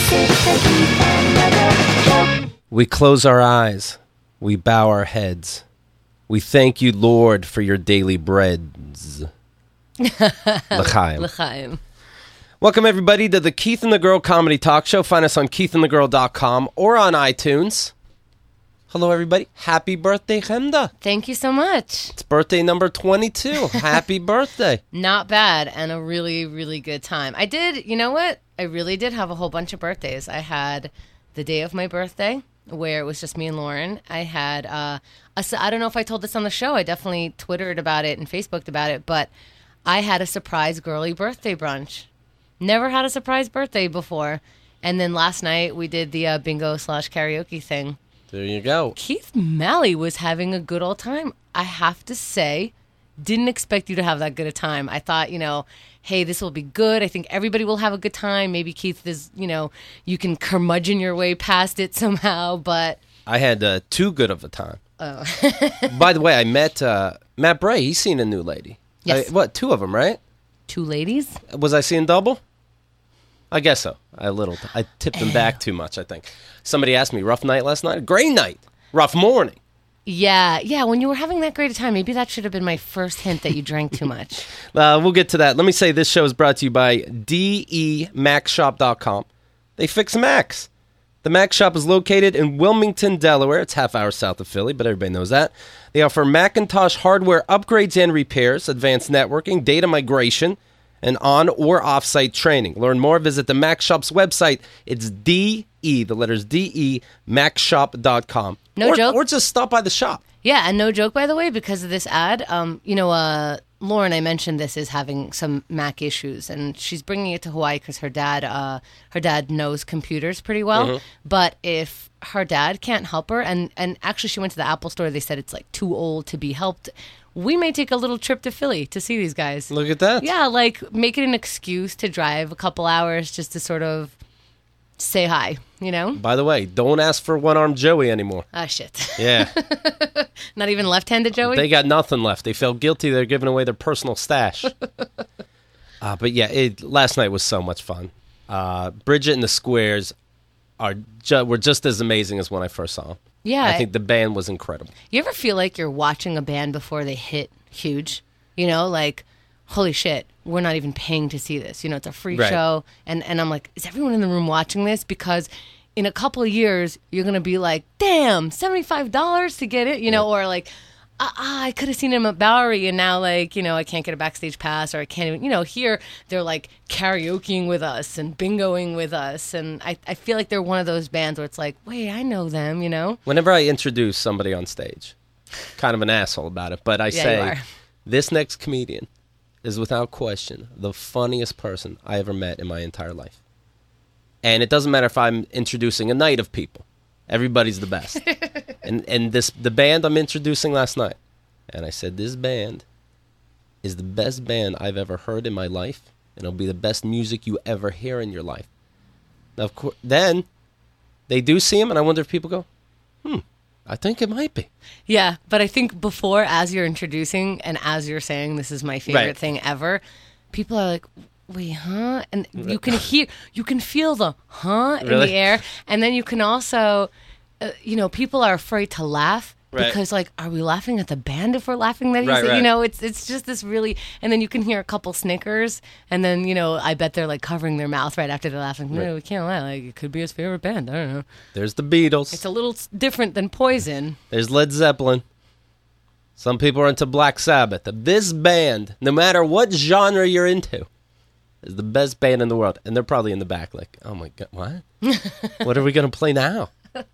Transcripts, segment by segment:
We close our eyes. We bow our heads. We thank you, Lord, for your daily breads. L'chaim. L'chaim. Welcome, everybody, to the Keith and the Girl Comedy Talk Show. Find us on keithandthegirl.com or on iTunes. Hello, everybody. Happy birthday, Chemda. Thank you so much. It's birthday number 22. Happy birthday. Not bad, and a really, really good time. I did, you know what? I really did have a whole bunch of birthdays. I had the day of my birthday, where it was just me and Lauren. I had, I don't know if I told this on the show. I definitely Twittered about it and Facebooked about it, but I had a surprise girly birthday brunch. Never had a surprise birthday before. And then last night we did the bingo/karaoke thing. There you go. Keith Malley was having a good old time. I have to say, didn't expect you to have that good a time. I thought, hey, this will be good. I think everybody will have a good time. Maybe Keith is, you can curmudgeon your way past it somehow, but... I had too good of a time. Oh. By the way, I met Matt Bray. He's seen a new lady. Yes. Two of them, right? Two ladies? Was I seeing double? I guess so. I tipped him back too much, I think. Somebody asked me, rough night last night? Great night. Rough morning. Yeah, when you were having that great a time, maybe that should have been my first hint that you drank too much. We'll get to that. Let me say this show is brought to you by DEMacShop.com. They fix Macs. The Mac Shop is located in Wilmington, Delaware. It's half hour south of Philly, but everybody knows that. They offer Macintosh hardware upgrades and repairs, advanced networking, data migration, and on- or off-site training. Learn more, visit the Mac Shop's website. It's DE, the letters DE, MacShop.com. No joke. Or just stop by the shop. Yeah, and no joke, by the way, because of this ad, Lauren, I mentioned this, is having some Mac issues, and she's bringing it to Hawaii because her dad knows computers pretty well. Mm-hmm. But if her dad can't help her, and actually she went to the Apple store, they said it's like too old to be helped. We may take a little trip to Philly to see these guys. Look at that. Yeah, like make it an excuse to drive a couple hours just to sort of say hi, By the way, don't ask for one-armed Joey anymore. Ah, shit. Yeah. Not even left-handed Joey? They got nothing left. They felt guilty. They're giving away their personal stash. But yeah, last night was so much fun. Bridget and the Squares were just as amazing as when I first saw them. Yeah. I think the band was incredible. You ever feel like you're watching a band before they hit huge? Like, holy shit, we're not even paying to see this. It's a free show. And I'm like, is everyone in the room watching this? Because in a couple of years, you're going to be like, damn, $75 to get it, or like, I could have seen him at Bowery, and now, like, I can't get a backstage pass, or I can't even, here they're like karaokeing with us and bingoing with us. And I feel like they're one of those bands where it's like, wait, I know them, Whenever I introduce somebody on stage, kind of an asshole about it, but I say, this next comedian is without question the funniest person I ever met in my entire life. And it doesn't matter if I'm introducing a night of people. Everybody's the best. and the band I'm introducing last night. And I said, this band is the best band I've ever heard in my life. And it'll be the best music you ever hear in your life. Now, of course, then they do see him, and I wonder if people go, I think it might be. Yeah, but I think before, as you're introducing and as you're saying, this is my favorite thing ever, people are like, wait, huh? And you can feel the in the air. And then you can also, people are afraid to laugh because, like, are we laughing at the band if we're laughing that easy? It's just this really, and then you can hear a couple snickers, and then, I bet they're, like, covering their mouth right after they're laughing. No, we can't laugh. Like, it could be his favorite band. I don't know. There's the Beatles. It's a little different than Poison. There's Led Zeppelin. Some people are into Black Sabbath. This band, no matter what genre you're into, is the best band in the world. And they're probably in the back like, oh my God, what? What are we going to play now?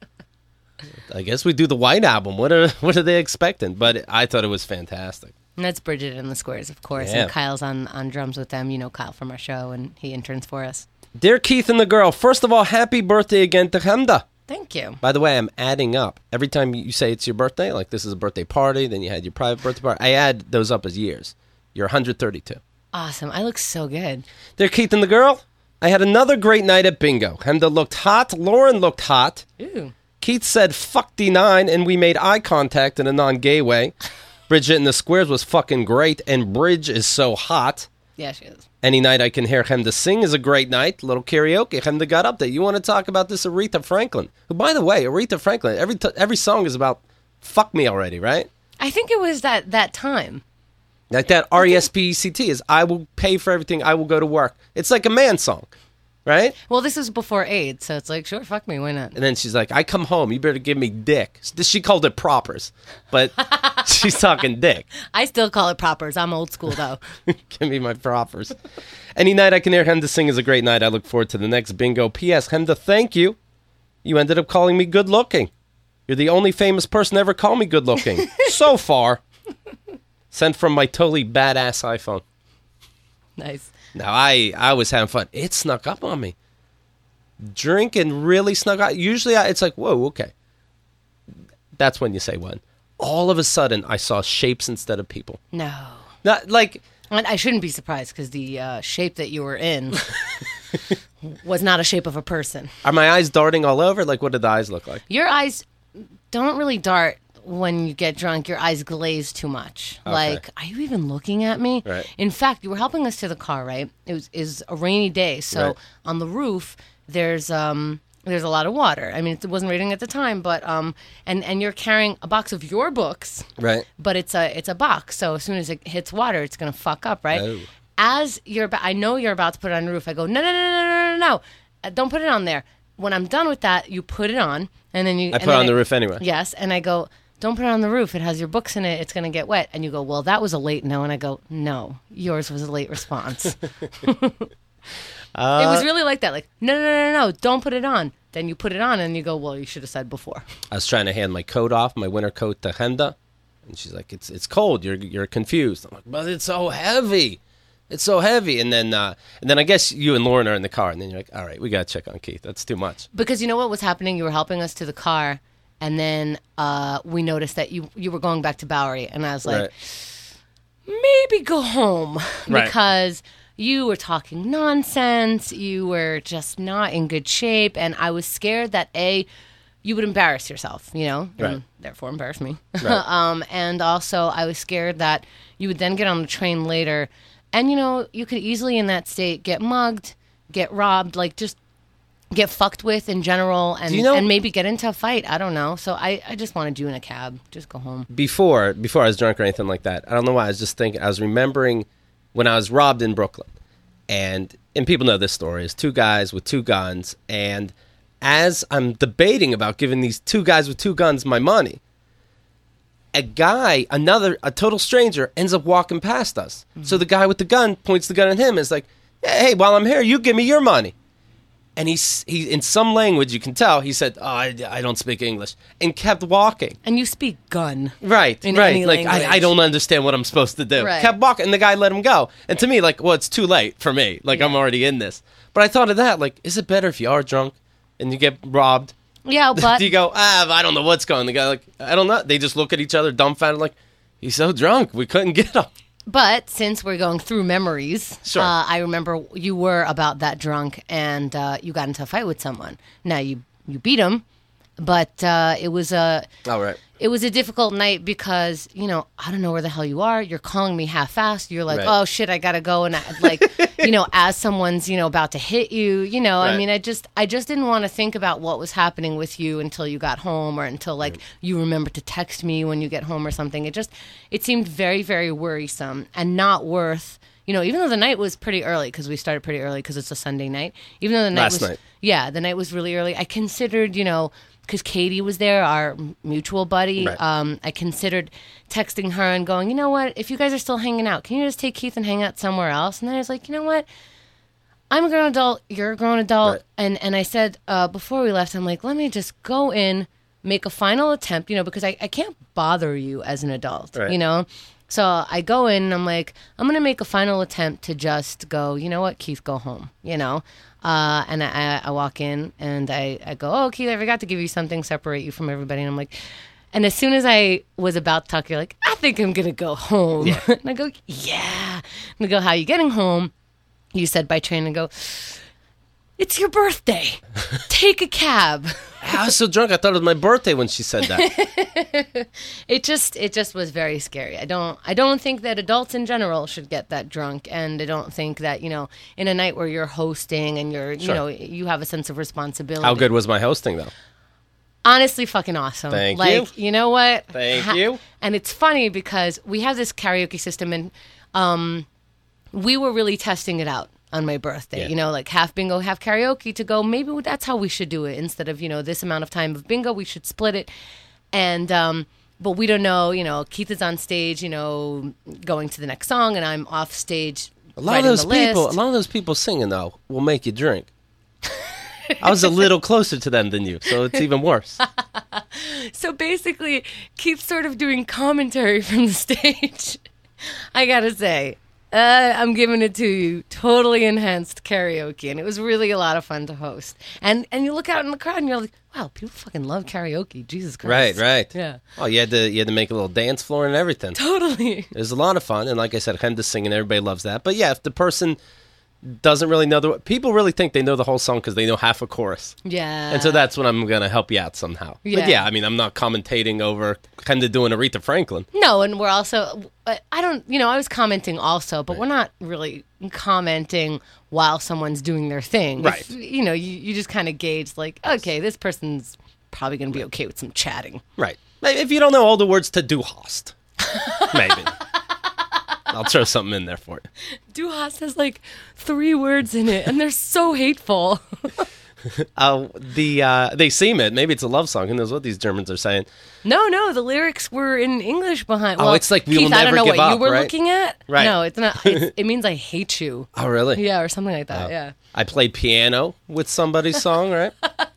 I guess we do the White Album. What are they expecting? But I thought it was fantastic. And that's Bridget and the Squares, of course. Yeah. And Kyle's on drums with them. Kyle from our show, and he interns for us. Dear Keith and the Girl, first of all, happy birthday again to Chemda. Thank you. By the way, I'm adding up. Every time you say it's your birthday, like this is a birthday party, then you had your private birthday party, I add those up as years. You're 132. Awesome. I look so good. Dear Keith and the Girl, I had another great night at bingo. Chemda looked hot. Lauren looked hot. Ooh. Keith said, fuck D9, and we made eye contact in a non-gay way. Bridget and the Squares was fucking great, and Bridge is so hot. Yeah, she is. Any night I can hear Chemda sing is a great night. Little karaoke. Chemda got up there. You want to talk about this Aretha Franklin? Who, by the way, Aretha Franklin, every song is about fuck me already, right? I think it was that time. Like that RESPECT is I will pay for everything. I will go to work. It's like a man song, right? Well, this was before AIDS, so it's like, sure, fuck me, why not? And then she's like, I come home, you better give me dick. She called it propers, but she's talking dick. I still call it propers. I'm old school, though. Give me my propers. Any night I can hear Chemda sing is a great night. I look forward to the next bingo. P.S. Chemda, thank you. You ended up calling me good looking. You're the only famous person to ever call me good looking. So far. Sent from my totally badass iPhone. Nice. Now, I was having fun. It snuck up on me. Drinking really snuck up. Usually, it's like, whoa, okay. That's when you say when. All of a sudden, I saw shapes instead of people. No. Not like... And I shouldn't be surprised, because the shape that you were in was not a shape of a person. Are my eyes darting all over? Like, what did the eyes look like? Your eyes don't really dart when you get drunk. Your eyes glaze too much. Okay. Like, are you even looking at me? Right. In fact, you were helping us to the car, right? It was a rainy day, so right. On the roof there's a lot of water. I mean, it wasn't raining at the time, but and you're carrying a box of your books, right? But it's a box, so as soon as it hits water, it's gonna fuck up, right? Oh. As I know you're about to put it on the roof, I go, no, don't put it on there. When I'm done with that, you put it on, and then I put it on the roof anyway. Yes, and I go, don't put it on the roof. It has your books in it. It's going to get wet. And you go, well, that was a late no. And I go, no, yours was a late response. It was really like that. Like, no, don't put it on. Then you put it on, and you go, well, you should have said before. I was trying to hand my coat off, my winter coat to Chemda, and she's like, it's cold. You're confused. I'm like, but it's so heavy. It's so heavy. And then I guess you and Lauren are in the car, and then you're like, all right, we got to check on Keith. That's too much. Because you know what was happening? You were helping us to the car, and then we noticed that you were going back to Bowery, and I was like, maybe go home, because you were talking nonsense. You were just not in good shape, and I was scared that you would embarrass yourself, and therefore embarrass me. Right. And also I was scared that you would then get on the train later, and you could easily in that state get mugged, get robbed, like just get fucked with in general, and maybe get into a fight. I don't know. So I just wanted you in a cab. Just go home. Before I was drunk or anything like that, I don't know why. I was just thinking, I was remembering when I was robbed in Brooklyn. And people know this story. It's two guys with two guns. And as I'm debating about giving these two guys with two guns my money, a guy, a total stranger, ends up walking past us. Mm-hmm. So the guy with the gun points the gun at him and is like, hey, while I'm here, you give me your money. And he in some language, you can tell, he said, oh, I don't speak English, and kept walking. And you speak gun. Right. Like, I don't understand what I'm supposed to do. Right. Kept walking, and the guy let him go. And to me, like, well, it's too late for me. Like, I'm already in this. But I thought of that, like, is it better if you are drunk and you get robbed? Yeah, but... Do you go, I don't know what's going on? The guy, like, I don't know. They just look at each other dumbfounded, like, he's so drunk, we couldn't get him. But since we're going through memories, sure. I remember you were about that drunk, and you got into a fight with someone. Now, you beat him, but it was a difficult night because, I don't know where the hell you are. You're calling me half-assed. You're like, oh, shit, I got to go. And, as someone's, about to hit you, right. I mean, I just didn't want to think about what was happening with you until you got home, or until, you remember to text me when you get home or something. It seemed very, very worrisome and not worth... even though the night was pretty early, because we started pretty early because it's a Sunday night. Even though the night the night was really early. I considered, because Katie was there, our mutual buddy. Right. I considered texting her and going, you know what? If you guys are still hanging out, can you just take Keith and hang out somewhere else? And then I was like, you know what? I'm a grown adult. You're a grown adult. Right. And I said before we left, I'm like, let me just go in, make a final attempt, because I can't bother you as an adult, right. So I go in and I'm like, I'm going to make a final attempt to just go, you know what, Keith, go home, And I walk in and I go, oh, Keith, I forgot to give you something, separate you from everybody. And I'm like, and as soon as I was about to talk, you're like, I think I'm going to go home. Yeah. And I go, yeah. And I go, how are you getting home? You said by train. And I go, It's your birthday. Take a cab. I was so drunk. I thought it was my birthday when she said that. It just was very scary. I don't think that adults in general should get that drunk, and I don't think that, you know, in a night where you're hosting and you're, you know, you have a sense of responsibility. How good was my hosting though? Honestly, fucking awesome. Thank you. you. You know what? Thank you. And it's funny because we have this karaoke system, and we were really testing it out on my birthday. Yeah. You know, like half bingo, half karaoke to go, maybe that's how we should do it. Instead of, you know, this amount of time of bingo, we should split it. And, but we don't know, you know, Keith is on stage, you know, going to the next song, and I'm off stage. A lot of those people singing though will make you drink. I was a little closer to them than you, so it's even worse. So basically, Keith's sort of doing commentary from the stage. I gotta say, I'm giving it to you. Totally enhanced karaoke, and it was really a lot of fun to host. And you look out in the crowd, and you're like, wow, people fucking love karaoke. Jesus Christ. Right. Yeah. Oh, you had to make a little dance floor and everything. Totally. It was a lot of fun, and like I said, Henda's singing, everybody loves that. But yeah, if the person doesn't really know people really think they know the whole song because they know half a chorus. Yeah. And so that's when I'm going to help you out somehow. Yeah. But yeah, I mean, I'm not commentating over Henda doing Aretha Franklin. No, and we're also, I don't, you know, I was commenting also, but we're not really commenting while someone's doing their thing. Right. You know, you just kind of gauge like, okay, this person's probably going to be okay with some chatting. Right. If you don't know all the words to Du Hast, maybe. I'll throw something in there for you. Du Hast has like 3 words in it, and they're so hateful. They seem it. Maybe it's a love song. Who knows what these Germans are saying? No, the lyrics were in English behind. Oh, well, it's like we Keith, will never I don't know give what up, you were right? looking at. Right. No, it's not. It means I hate you. Oh, really? Yeah, or something like that. Yeah. I played piano with somebody's song, right?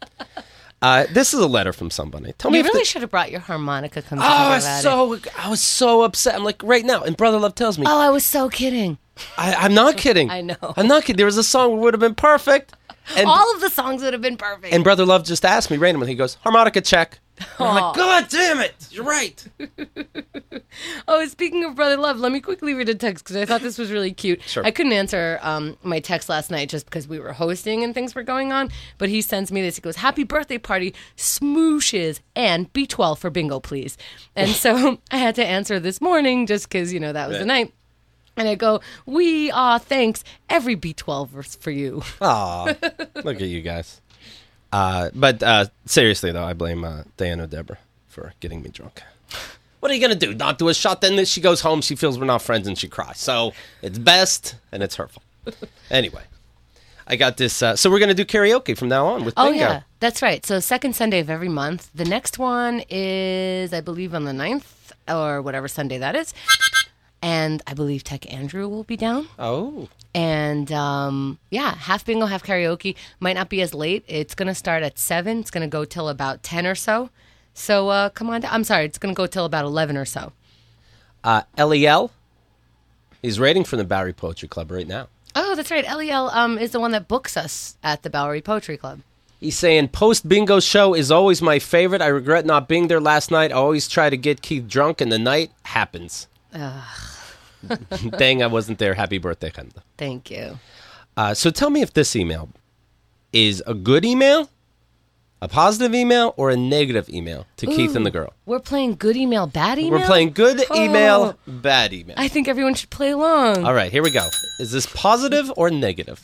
This is a letter from somebody. Tell me You if really should have brought your harmonica. Come to I was so upset. I'm like, right now, and Brother Love tells me. Oh, I was so kidding. I'm not kidding. I know. I'm not kidding. There was a song that would have been perfect. And, all of the songs would have been perfect. And Brother Love just asked me randomly. He goes, harmonica check. I'm like, God damn it. You're right. Oh, speaking of Brother Love, let me quickly read a text because I thought this was really cute. Sure. I couldn't answer my text last night just because we were hosting and things were going on. But he sends me this. He goes, happy birthday party, smooshes, and B12 for bingo, please. And so I had to answer this morning just because, you know, that was the night. And I go, thanks. Every B12 is for you. Aw, look at you guys. But seriously, though, I blame Diana Deborah for getting me drunk. What are you going to do? Not do a shot? Then she goes home, she feels we're not friends, and she cries. So it's best, and it's hurtful. Anyway, I got this. So we're going to do karaoke from now on with Bingo. Oh, yeah. That's right. So second Sunday of every month. The next one is, I believe, on the 9th or whatever Sunday that is. And I believe Tech Andrew will be down. Oh. And, half bingo, half karaoke. Might not be as late. It's going to start at 7. It's going to go till about 10 or so. So, come on down. I'm sorry. It's going to go till about 11 or so. Eliel, he's rating from the Bowery Poetry Club right now. Oh, that's right. Eliel is the one that books us at the Bowery Poetry Club. He's saying, post-bingo show is always my favorite. I regret not being there last night. I always try to get Keith drunk, and the night happens. Dang, I wasn't there. Happy birthday, Henda. Thank you. So tell me if this email is a good email, a positive email, or a negative email to Keith and the girl. We're playing good email, bad email? We're playing good email, bad email. I think everyone should play along. All right, here we go. Is this positive or negative?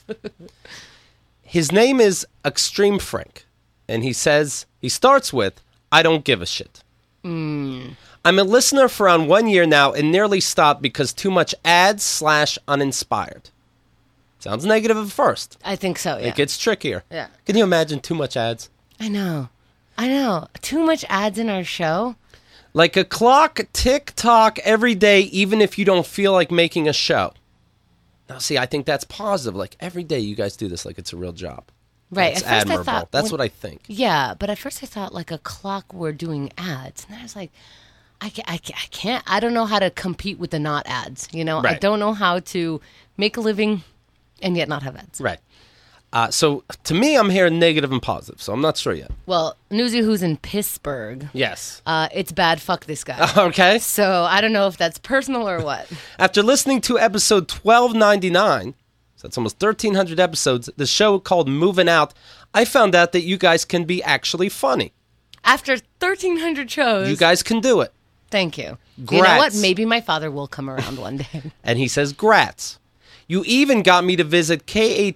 His name is Extreme Frank, and he starts with, I don't give a shit. I'm a listener for around 1 year now and nearly stopped because too much ads / uninspired. Sounds negative at first. I think so, yeah. It gets trickier. Yeah. Can you imagine too much ads? I know. Too much ads in our show. Like a clock tick-tock every day, even if you don't feel like making a show. Now, see, I think that's positive. Like, every day you guys do this like it's a real job. Right. That's at first admirable. I thought, that's what I think. Yeah, but at first I thought like a clock we're doing ads. And I was like, I can't. I don't know how to compete with the not ads. You know, Right. I don't know how to make a living and yet not have ads. Right. So, to me, I'm hearing negative and positive, so I'm not sure yet. Well, Newsy, who's in Pittsburgh, Yes. it's bad. Fuck this guy. Okay. So I don't know if that's personal or what. After listening to episode 1299, That's almost 1,300 episodes. The show called Moving Out. I found out that you guys can be actually funny. After 1,300 shows. You guys can do it. Thank you. Grats. You know what? Maybe my father will come around one day. And he says, grats. You even got me to visit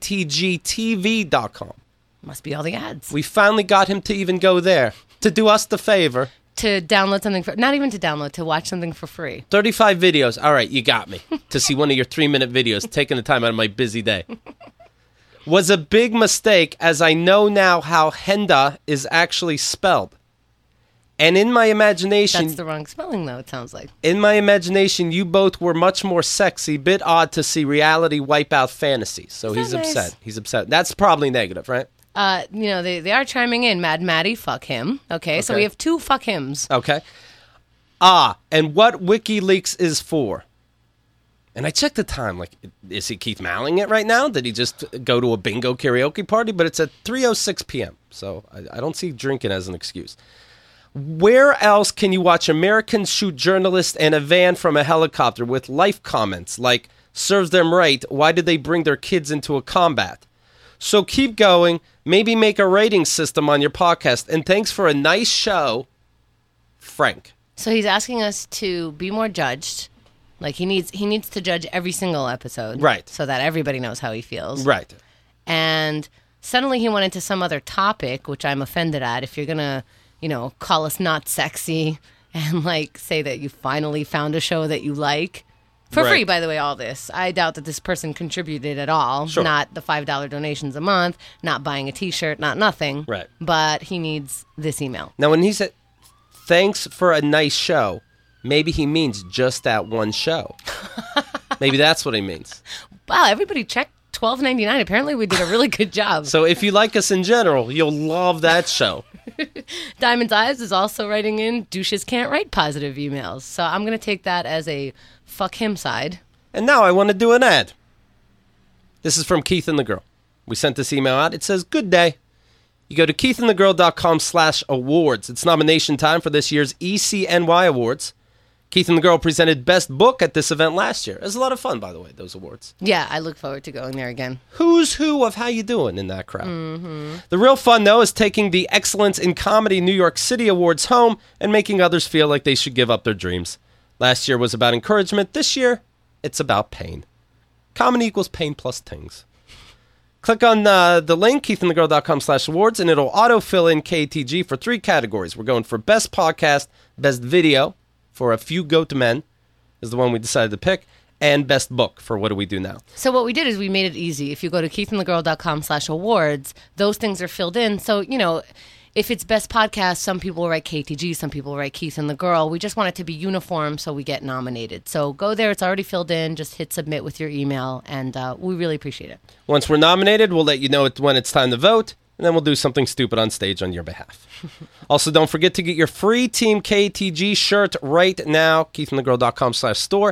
katgtv.com. Must be all the ads. We finally got him to even go there. To do us the favor. To download something not even to download, to watch something for free. 35 videos. All right, you got me. To see one of your 3-minute videos, taking the time out of my busy day. Was a big mistake, as I know now how Henda is actually spelled. And in my imagination... That's the wrong spelling, though, it sounds like. In my imagination, you both were much more sexy. Bit odd to see reality wipe out fantasy. So he's upset. Nice? He's upset. That's probably negative, right? They are chiming in. Mad Maddie, fuck him. Okay, so we have 2 fuck hims. Okay. And what WikiLeaks is for. And I checked the time. Like, is he Keith Malling it right now? Did he just go to a bingo karaoke party? But it's at 3:06 p.m., so I don't see drinking as an excuse. Where else can you watch Americans shoot journalists in a van from a helicopter with life comments like, serves them right, why did they bring their kids into a combat? So keep going. Maybe make a rating system on your podcast. And thanks for a nice show, Frank. So he's asking us to be more judged. Like he needs to judge every single episode. Right. So that everybody knows how he feels. Right. And suddenly he went into some other topic, which I'm offended at. If you're going to, call us not sexy and say that you finally found a show that you like. For free, by the way, all this. I doubt that this person contributed at all. Sure. Not the $5 donations a month, not buying a T-shirt, not nothing. Right. But he needs this email. Now, when he said, thanks for a nice show, maybe he means just that one show. Maybe that's what he means. Wow, everybody checked $12.99. Apparently we did a really good job. So if you like us in general, you'll love that show. Diamond's Eyes is also writing in, douches can't write positive emails. So I'm going to take that as a fuck him side. And now I want to do an ad. This is from Keith and the Girl. We sent this email out. It says, good day. You go to keithandthegirl.com/awards. It's nomination time for this year's ECNY Awards. Keith and the Girl presented Best Book at this event last year. It was a lot of fun, by the way, those awards. Yeah, I look forward to going there again. Who's who of how you doing in that crowd. Mm-hmm. The real fun, though, is taking the Excellence in Comedy New York City Awards home and making others feel like they should give up their dreams. Last year was about encouragement. This year, it's about pain. Comedy equals pain plus things. Click on the link, keithandthegirl.com/awards, and it'll auto-fill in KTG for 3 categories. We're going for Best Podcast, Best Video, for A Few Goat Men, is the one we decided to pick, and Best Book for What Do We Do Now. So what we did is we made it easy. If you go to keithandthegirl.com/awards, those things are filled in. So, if it's Best Podcast, some people will write KTG, some people will write Keith and the Girl. We just want it to be uniform so we get nominated. So go there. It's already filled in. Just hit submit with your email, and we really appreciate it. Once we're nominated, we'll let you know when it's time to vote, and then we'll do something stupid on stage on your behalf. Also, don't forget to get your free Team KTG shirt right now, keithandthegirl.com/store.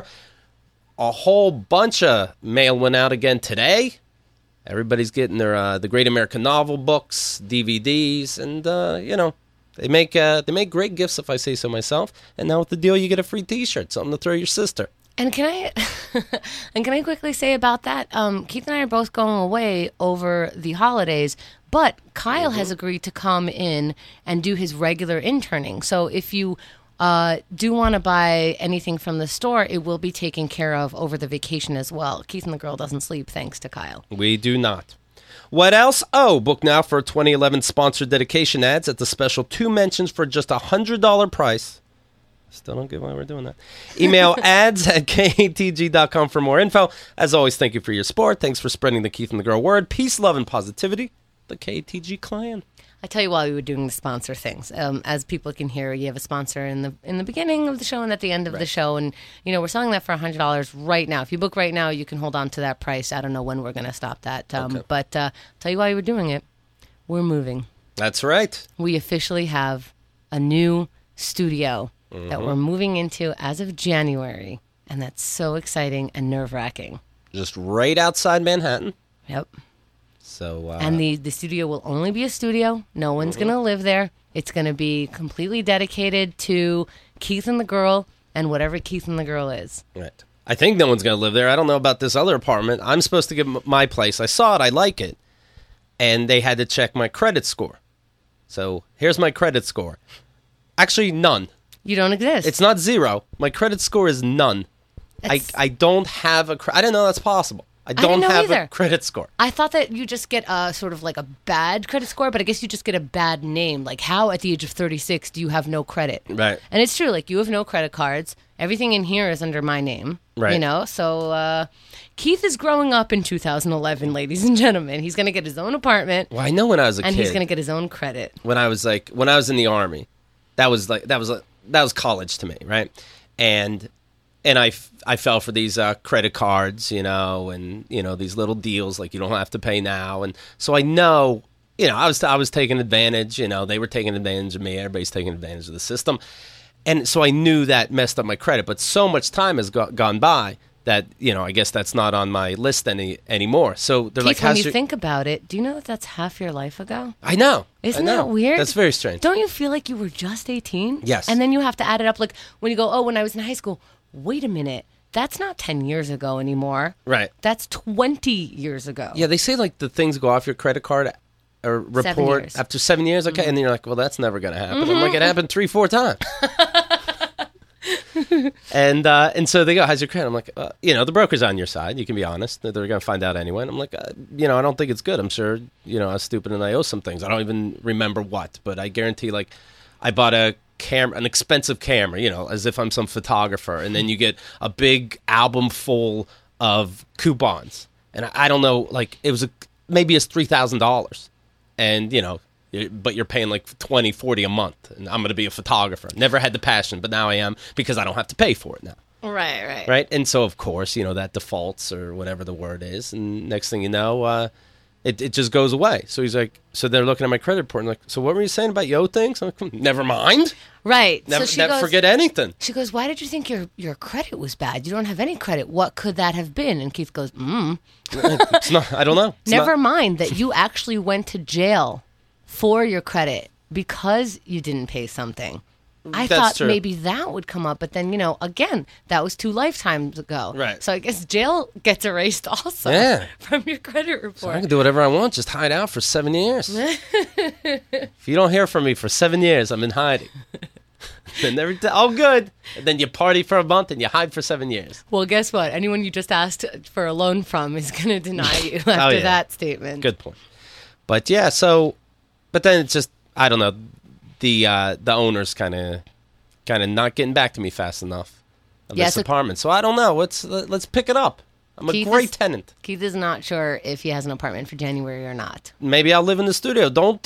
A whole bunch of mail went out again today. Everybody's getting their the Great American Novel books, DVDs, and they make great gifts, if I say so myself. And now with the deal, you get a free T-shirt, something to throw your sister. And can I quickly say about that? Keith and I are both going away over the holidays, but Kyle has agreed to come in and do his regular interning. So if you do want to buy anything from the store, it will be taken care of over the vacation as well. Keith and the Girl doesn't sleep, thanks to Kyle. We do not. What else? Oh, book now for 2011 sponsored dedication ads at the special 2 mentions for just $100 price. Still don't get why we're doing that. Email ads@katg.com for more info. As always, thank you for your support. Thanks for spreading the Keith and the Girl word. Peace, love, and positivity. The KTG clan. I tell you while we were doing the sponsor things, as people can hear, you have a sponsor in the beginning of the show and at the end of the show, and we're selling that for $100 right now. If you book right now, you can hold on to that price. I don't know when we're going to stop that, but tell you while you were doing it, we're moving. That's right. We officially have a new studio that we're moving into as of January, and that's so exciting and nerve-wracking. Just right outside Manhattan. Yep. So, and the studio will only be a studio. No one's going to live there. It's going to be completely dedicated to Keith and the Girl and whatever Keith and the Girl is. Right. I think no one's going to live there. I don't know about this other apartment. I'm supposed to get my place. I saw it. I like it. And they had to check my credit score. So here's my credit score. Actually, none. You don't exist. It's not 0. My credit score is none. I don't have a... I didn't know that's possible. I don't have a credit score. I thought that you just get sort of like a bad credit score, but I guess you just get a bad name. Like, how at the age of 36 do you have no credit? Right. And it's true. Like, you have no credit cards. Everything in here is under my name. Right. You know? So, Keith is growing up in 2011, ladies and gentlemen. He's going to get his own apartment. Well, I know when I was a kid. And he's going to get his own credit. When I was in the Army, that was college to me, right? And I fell for these credit cards, you know, and, you know, these little deals like you don't have to pay now. And so I know, you know, I was taking advantage, you know, they were taking advantage of me. Everybody's taking advantage of the system. And so I knew that messed up my credit. But so much time has gone by that, you know, I guess that's not on my list anymore. So they're Keith, like, when you think about it, do you know that that's half your life ago? I know. Isn't that weird? That's very strange. Don't you feel like you were just 18? Yes. And then you have to add it up. Like when you go, oh, when I was in high school, wait a minute. That's not 10 years ago anymore. Right. That's 20 years ago. Yeah, they say like the things go off your credit card or report after 7 years. Okay. Mm-hmm. And then you're like, well, that's never going to happen. Mm-hmm. I'm like, it happened 3-4 times. And so they go, how's your credit? I'm like, you know, the broker's on your side. You can be honest. They're going to find out anyway. And I'm like, you know, I don't think it's good. I'm sure, you know, I was stupid and I owe some things. I don't even remember what, but I guarantee, like, I bought an expensive camera, you know, as if I'm some photographer. And then you get a big album full of coupons. And I don't know, like, maybe it's $3,000. And, you know, but you're paying like $20, $40 a month, and I'm going to be a photographer. Never had the passion, but now I am because I don't have to pay for it now. Right. And so, of course, you know, that defaults or whatever the word is, and next thing you know, it just goes away. So he's like, so they're looking at my credit report and like, so what were you saying about yo things? I'm like, never mind. Right. Never forget anything. She goes, why did you think your credit was bad? You don't have any credit. What could that have been? And Keith goes, It's not, I don't know. Never mind that you actually went to jail for your credit because you didn't pay something. I thought true. Maybe that would come up, but then, you know, again, that was 2 lifetimes ago. Right. So I guess jail gets erased also from your credit report. So I can do whatever I want, just hide out for 7 years. If you don't hear from me for 7 years, I'm in hiding. And all good. And then you party for a month and you hide for 7 years. Well, guess what? Anyone you just asked for a loan from is going to deny you after that statement. Good point. But yeah, but then it's just, I don't know, the owner's kind of not getting back to me fast enough of this apartment. So I don't know. Let's pick it up. I'm a great tenant. Keith is not sure if he has an apartment for January or not. Maybe I'll live in the studio. Don't,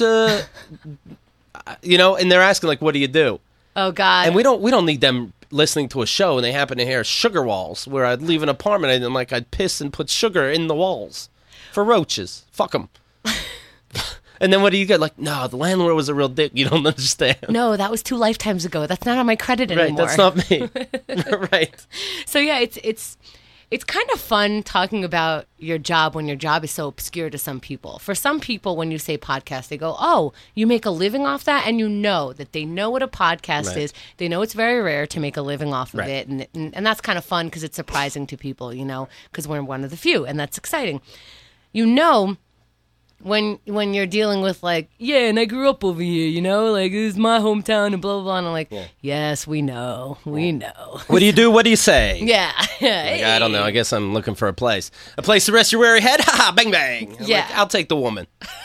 you know, and they're asking, like, what do you do? Oh, God. And we don't need them listening to a show and they happen to hear sugar walls where I'd leave an apartment and I'd piss and put sugar in the walls for roaches. Fuck them. And then what do you get? Like, no, the landlord was a real dick. You don't understand. No, that was 2 lifetimes ago. That's not on my credit anymore. Right, that's not me. Right. So yeah, it's kind of fun talking about your job when your job is so obscure to some people. For some people, when you say podcast, they go, oh, you make a living off that? And you know that they know what a podcast is. They know it's very rare to make a living off of it. And that's kind of fun because it's surprising to people, you know, because we're one of the few, and that's exciting. You know, when you're dealing with like, yeah, and I grew up over here, you know, like this is my hometown and blah, blah, blah. And I'm like, yes, we know. What do you do? What do you say? Yeah. Like, I don't know. I guess I'm looking for a place to rest your weary head. Ha ha, bang, bang. Like, I'll take the woman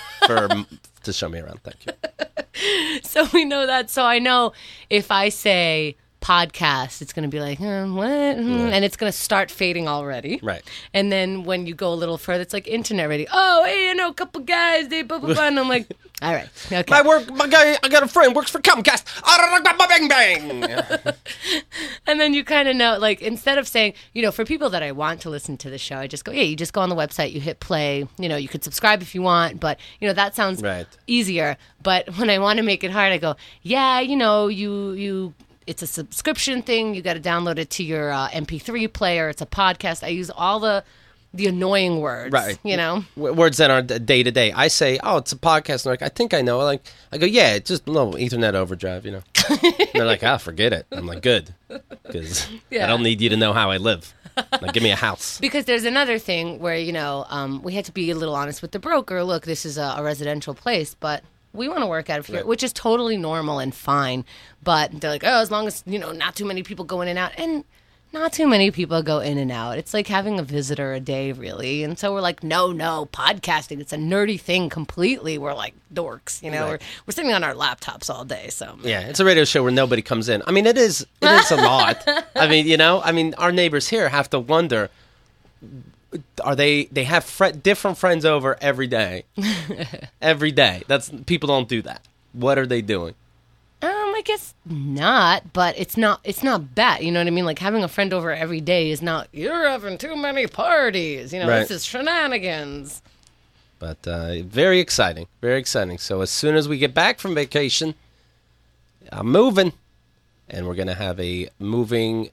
to show me around. Thank you. So we know that. So I know if I say podcast, it's going to be like, what? And it's going to start fading already. Right. And then when you go a little further, it's like internet ready. Oh, hey, I know a couple guys, they blah, blah, blah. And I'm like, all right. Okay. I got a friend, works for Comcast. Bang, bang. And then you kind of know, like, instead of saying, you know, for people that I want to listen to the show, I just go, you just go on the website, you hit play, you know, you could subscribe if you want, but, you know, that sounds easier. But when I want to make it hard, I go, you know, you it's a subscription thing. You got to download it to your MP3 player. It's a podcast. I use all the annoying words, you know? Words that are day to day. I say, oh, it's a podcast. And like, I think I know. Like, I go, yeah, just a little Ethernet overdrive, you know? They're like, forget it. I'm like, good, because I don't need you to know how I live. Like, give me a house. Because there's another thing where, we had to be a little honest with the broker. Look, this is a residential place, but we want to work out of here, which is totally normal and fine. But they're like, as long as, not too many people go in and out. And not too many people go in and out. It's like having a visitor a day, really. And so we're like, no, podcasting. It's a nerdy thing completely. We're like dorks, We're sitting on our laptops all day. So yeah, it's a radio show where nobody comes in. I mean, it is a lot. I mean, our neighbors here have to wonder, they have different friends over every day. Every day. People don't do that. What are they doing? I guess not, but it's not bad. You know what I mean? Like, having a friend over every day is not, you're having too many parties. This is shenanigans. But very exciting. Very exciting. So as soon as we get back from vacation, I'm moving. And we're going to have a what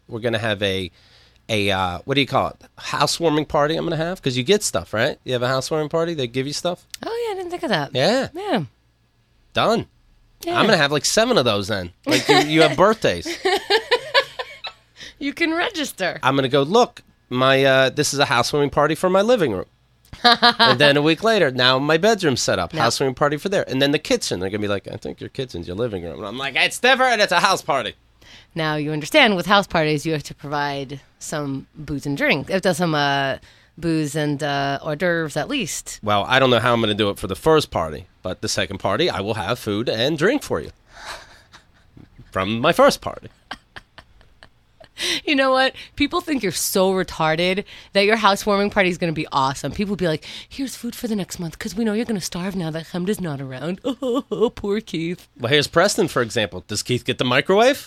do you call it? Housewarming party I'm going to have? Because you get stuff, right? You have a housewarming party? They give you stuff? Oh, yeah, I didn't think of that. Yeah. Yeah. Done. Yeah. I'm going to have like 7 of those then. Like, you have birthdays. You can register. I'm going to go, look, this is a housewarming party for my living room. And then a week later, now my bedroom's set up. Housewarming party for there. And then the kitchen. They're going to be like, I think your kitchen's your living room. And I'm like, it's different. It's a house party. Now, you understand, with house parties, you have to provide some booze and drink. You have to have some booze and hors d'oeuvres at least. Well, I don't know how I'm going to do it for the first party. But the second party, I will have food and drink for you. From my first party. You know what? People think you're so retarded that your housewarming party is going to be awesome. People will be like, here's food for the next month because we know you're going to starve now that Hamda's not around. Oh, poor Keith. Well, here's Preston, for example. Does Keith get the microwave?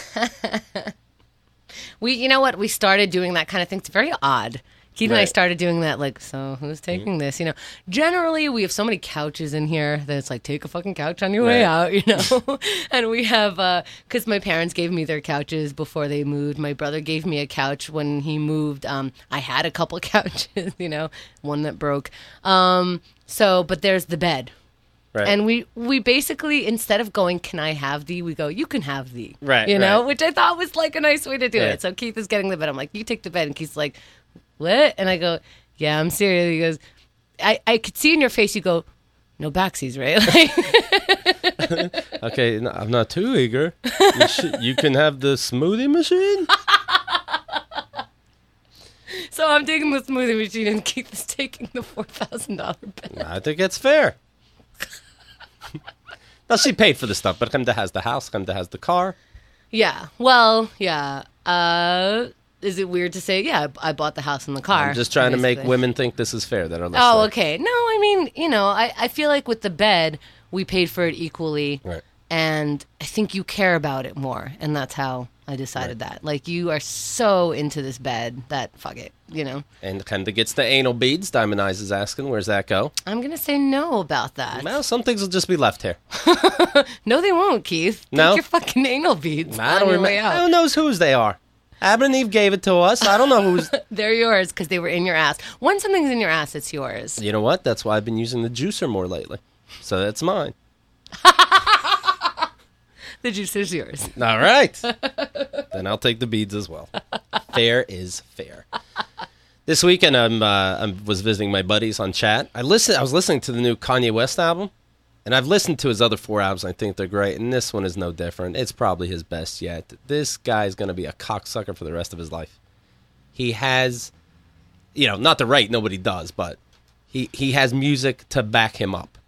You know what? We started doing that kind of thing. It's very odd. Keith and I started doing that, like, so who's taking this? Generally, we have so many couches in here that it's like, take a fucking couch on your way out, And we have, because my parents gave me their couches before they moved. My brother gave me a couch when he moved. I had a couple couches, one that broke. But there's the bed. Right. And we basically, instead of going, can I have thee? We go, you can have thee. Right. Which I thought was like a nice way to do it. So Keith is getting the bed. I'm like, you take the bed. And Keith's like, what? And I go, yeah, I'm serious. He goes, I could see in your face, you go, no backsies, right? Okay, no, I'm not too eager. You can have the smoothie machine? So I'm taking the smoothie machine and Keith is taking the $4,000 bed. I think it's fair. Now, she paid for the stuff, but Hamda has the house, Hamda has the car. Yeah, well, yeah. Is it weird to say, yeah, I bought the house and the car? I'm just trying to make women think this is fair that are listening. Oh, okay. No, I mean, I feel like with the bed, we paid for it equally. Right. And I think you care about it more. And that's how I decided that. Like, you are so into this bed that, fuck it, And Hamda gets the anal beads. Diamond Eyes is asking, where's that go? I'm going to say no about that. Well, some things will just be left here. No, they won't, Keith. No? Take your fucking anal beads I don't remember. Who knows whose they are? Adam and Eve gave it to us. I don't know who's... They're yours because they were in your ass. Once something's in your ass, it's yours. You know what? That's why I've been using the juicer more lately. So that's mine. The juicer's yours. All right. Then I'll take the beads as well. Fair is fair. This weekend, I was visiting my buddies on chat. I was listening to the new Kanye West album. And I've listened to his other 4 albums. I think they're great. And this one is no different. It's probably his best yet. This guy's going to be a cocksucker for the rest of his life. He has, not to write, nobody does, but he has music to back him up.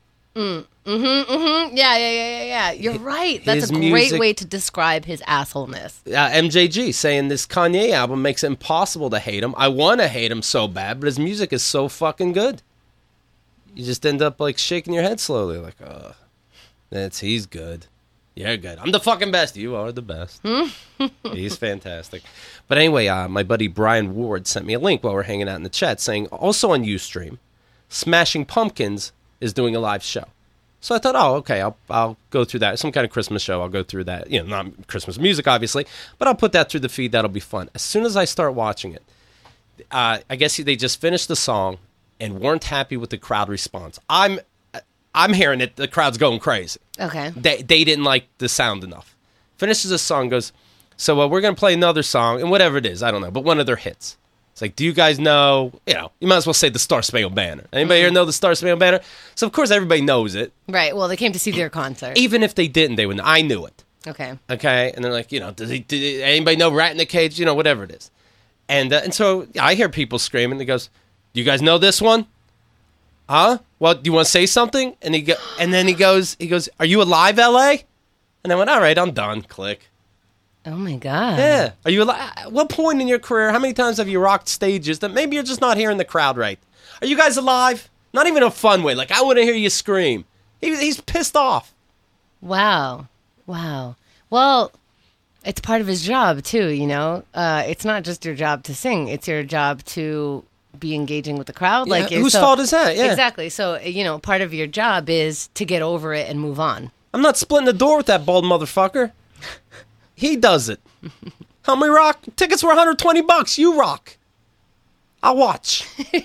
Yeah. You're right. That's a great way to describe his assholeness. MJG saying this Kanye album makes it impossible to hate him. I want to hate him so bad, but his music is so fucking good. You just end up like shaking your head slowly, like, he's good. You're good. I'm the fucking best. You are the best. He's fantastic. But anyway, my buddy Brian Ward sent me a link while we're hanging out in the chat saying, also on Ustream, Smashing Pumpkins is doing a live show. So I thought, okay, I'll go through that. Some kind of Christmas show. I'll go through that. Not Christmas music, obviously, but I'll put that through the feed. That'll be fun. As soon as I start watching it, I guess they just finished the song and weren't happy with the crowd response. I'm hearing it. The crowd's going crazy. Okay. They didn't like the sound enough. Finishes a song, goes, so we're going to play another song, and whatever it is, I don't know, but one of their hits. It's like, do you guys know, you might as well say the Star Spangled Banner. Anybody here know the Star Spangled Banner? So, of course, everybody knows it. Right. Well, they came to see their concert. Even if they didn't, they would. I knew it. Okay. Okay? And they're like, did anybody know Rat in the Cage? Whatever it is. And so I hear people screaming. He goes, do you guys know this one? Huh? Well, do you want to say something? And then he goes, are you alive, L.A.? And I went, all right, I'm done. Click. Oh, my God. Yeah. Are you alive? At what point in your career, how many times have you rocked stages that maybe you're just not hearing the crowd right? Are you guys alive? Not even a fun way. Like, I want to hear you scream. He's pissed off. Wow. Well, it's part of his job, too, It's not just your job to sing. It's your job to be engaging with the crowd. Yeah, whose fault is that? Yeah. Exactly. So, part of your job is to get over it and move on. I'm not splitting the door with that bald motherfucker. He does it. Help me rock. Tickets were $120. You rock. I'll watch.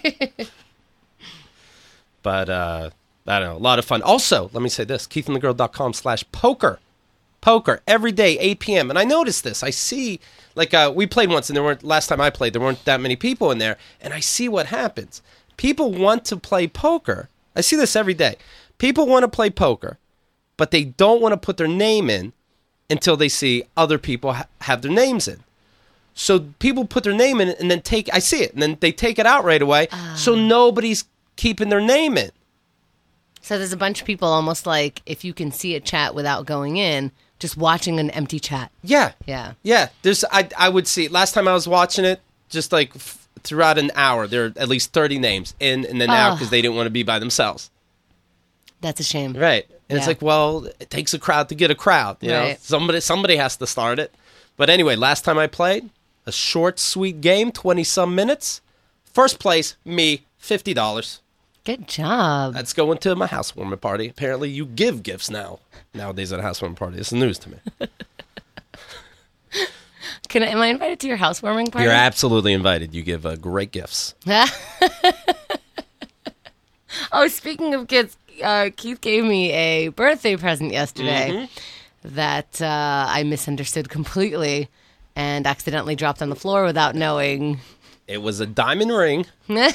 But, I don't know. A lot of fun. Also, let me say this. KeithandTheGirl.com/poker. Poker. Every day, 8 p.m. And I noticed this. I see, we played once, and last time I played, there weren't that many people in there. And I see what happens. People want to play poker. I see this every day. People want to play poker, but they don't want to put their name in until they see other people have their names in. So people put their name in and then I see it, and then they take it out right away, so nobody's keeping their name in. So there's a bunch of people almost like if you can see a chat without going in, just watching an empty chat. Yeah. Yeah. Yeah. I would see, last time I was watching it, just throughout an hour, there are at least 30 names in and then out because they didn't want to be by themselves. That's a shame. Right. And it's like, well, it takes a crowd to get a crowd. Right. Somebody has to start it. But anyway, last time I played, a short, sweet game, 20-some minutes. First place, me, $50. Good job. That's going to my housewarming party. Apparently, you give gifts nowadays at a housewarming party. This is news to me. Am I invited to your housewarming party? You're absolutely invited. You give great gifts. Oh, speaking of gifts, Keith gave me a birthday present yesterday that I misunderstood completely and accidentally dropped on the floor without knowing. It was a diamond ring.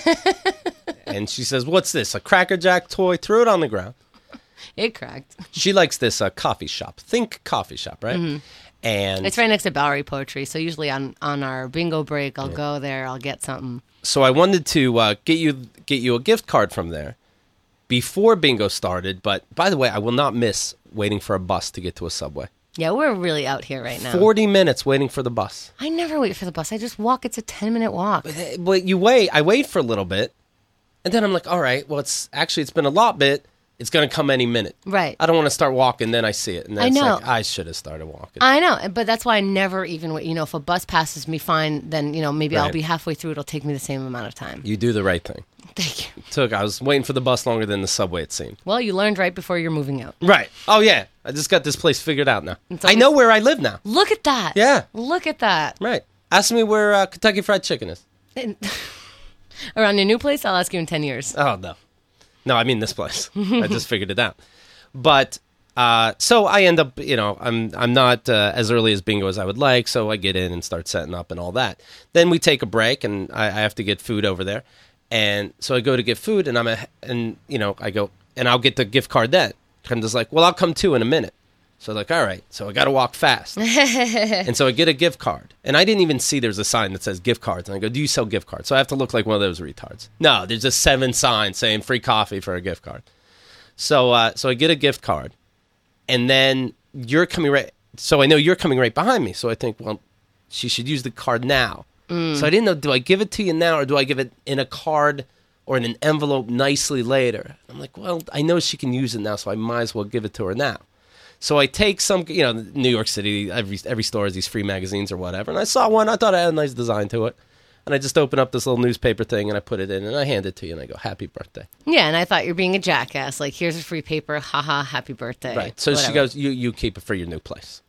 And she says, what's this, a Cracker Jack toy? Threw it on the ground. It cracked. She likes this coffee shop. Think coffee shop, right? Mm-hmm. And it's right next to Bowery Poetry. So usually on our bingo break, I'll go there. I'll get something. So I wanted to get you a gift card from there before bingo started. But by the way, I will not miss waiting for a bus to get to a Subway. Yeah, we're really out here right now. 40 minutes waiting for the bus. I never wait for the bus. I just walk. It's a 10-minute walk. But you wait. I wait for a little bit. And then I'm like, all right, well, it's been a lot bit. It's going to come any minute. Right. I don't want to start walking, then I see it. And then I know. It's like, I should have started walking. I know, but that's why I never even wait. If a bus passes me, fine, then, maybe Right. I'll be halfway through. It'll take me the same amount of time. You do the right thing. Thank you. I was waiting for the bus longer than the Subway, it seemed. Well, you learned right before you're moving out. Right. Oh, yeah. I just got this place figured out now. I know where I live now. Look at that. Yeah. Look at that. Right. Ask me where Kentucky Fried Chicken is. Around your new place, I'll ask you in 10 years. Oh, no. No, I mean this place. I just figured it out. But, so I end up, I'm not as early as bingo as I would like, so I get in and start setting up and all that. Then we take a break, and I have to get food over there. And so I go to get food, and I go, and I'll get the gift card then. Kendra's like, well, I'll come too in a minute. So I'm like, all right. So I got to walk fast. And so I get a gift card. And I didn't even see there's a sign that says gift cards. And I go, do you sell gift cards? So I have to look like one of those retards. No, there's just 7 signs saying free coffee for a gift card. So I get a gift card. And then you're coming right. So I know you're coming right behind me. So I think, well, she should use the card now. So I didn't know, do I give it to you now or do I give it in a card or in an envelope nicely later? I'm like, well, I know she can use it now, so I might as well give it to her now. So I take some, New York City, every store has these free magazines or whatever, and I saw one, I thought it had a nice design to it. And I just open up this little newspaper thing and I put it in and I hand it to you and I go, happy birthday. Yeah, and I thought you're being a jackass. Like, here's a free paper, haha, happy birthday. Right. So whatever. She goes, you keep it for your new place.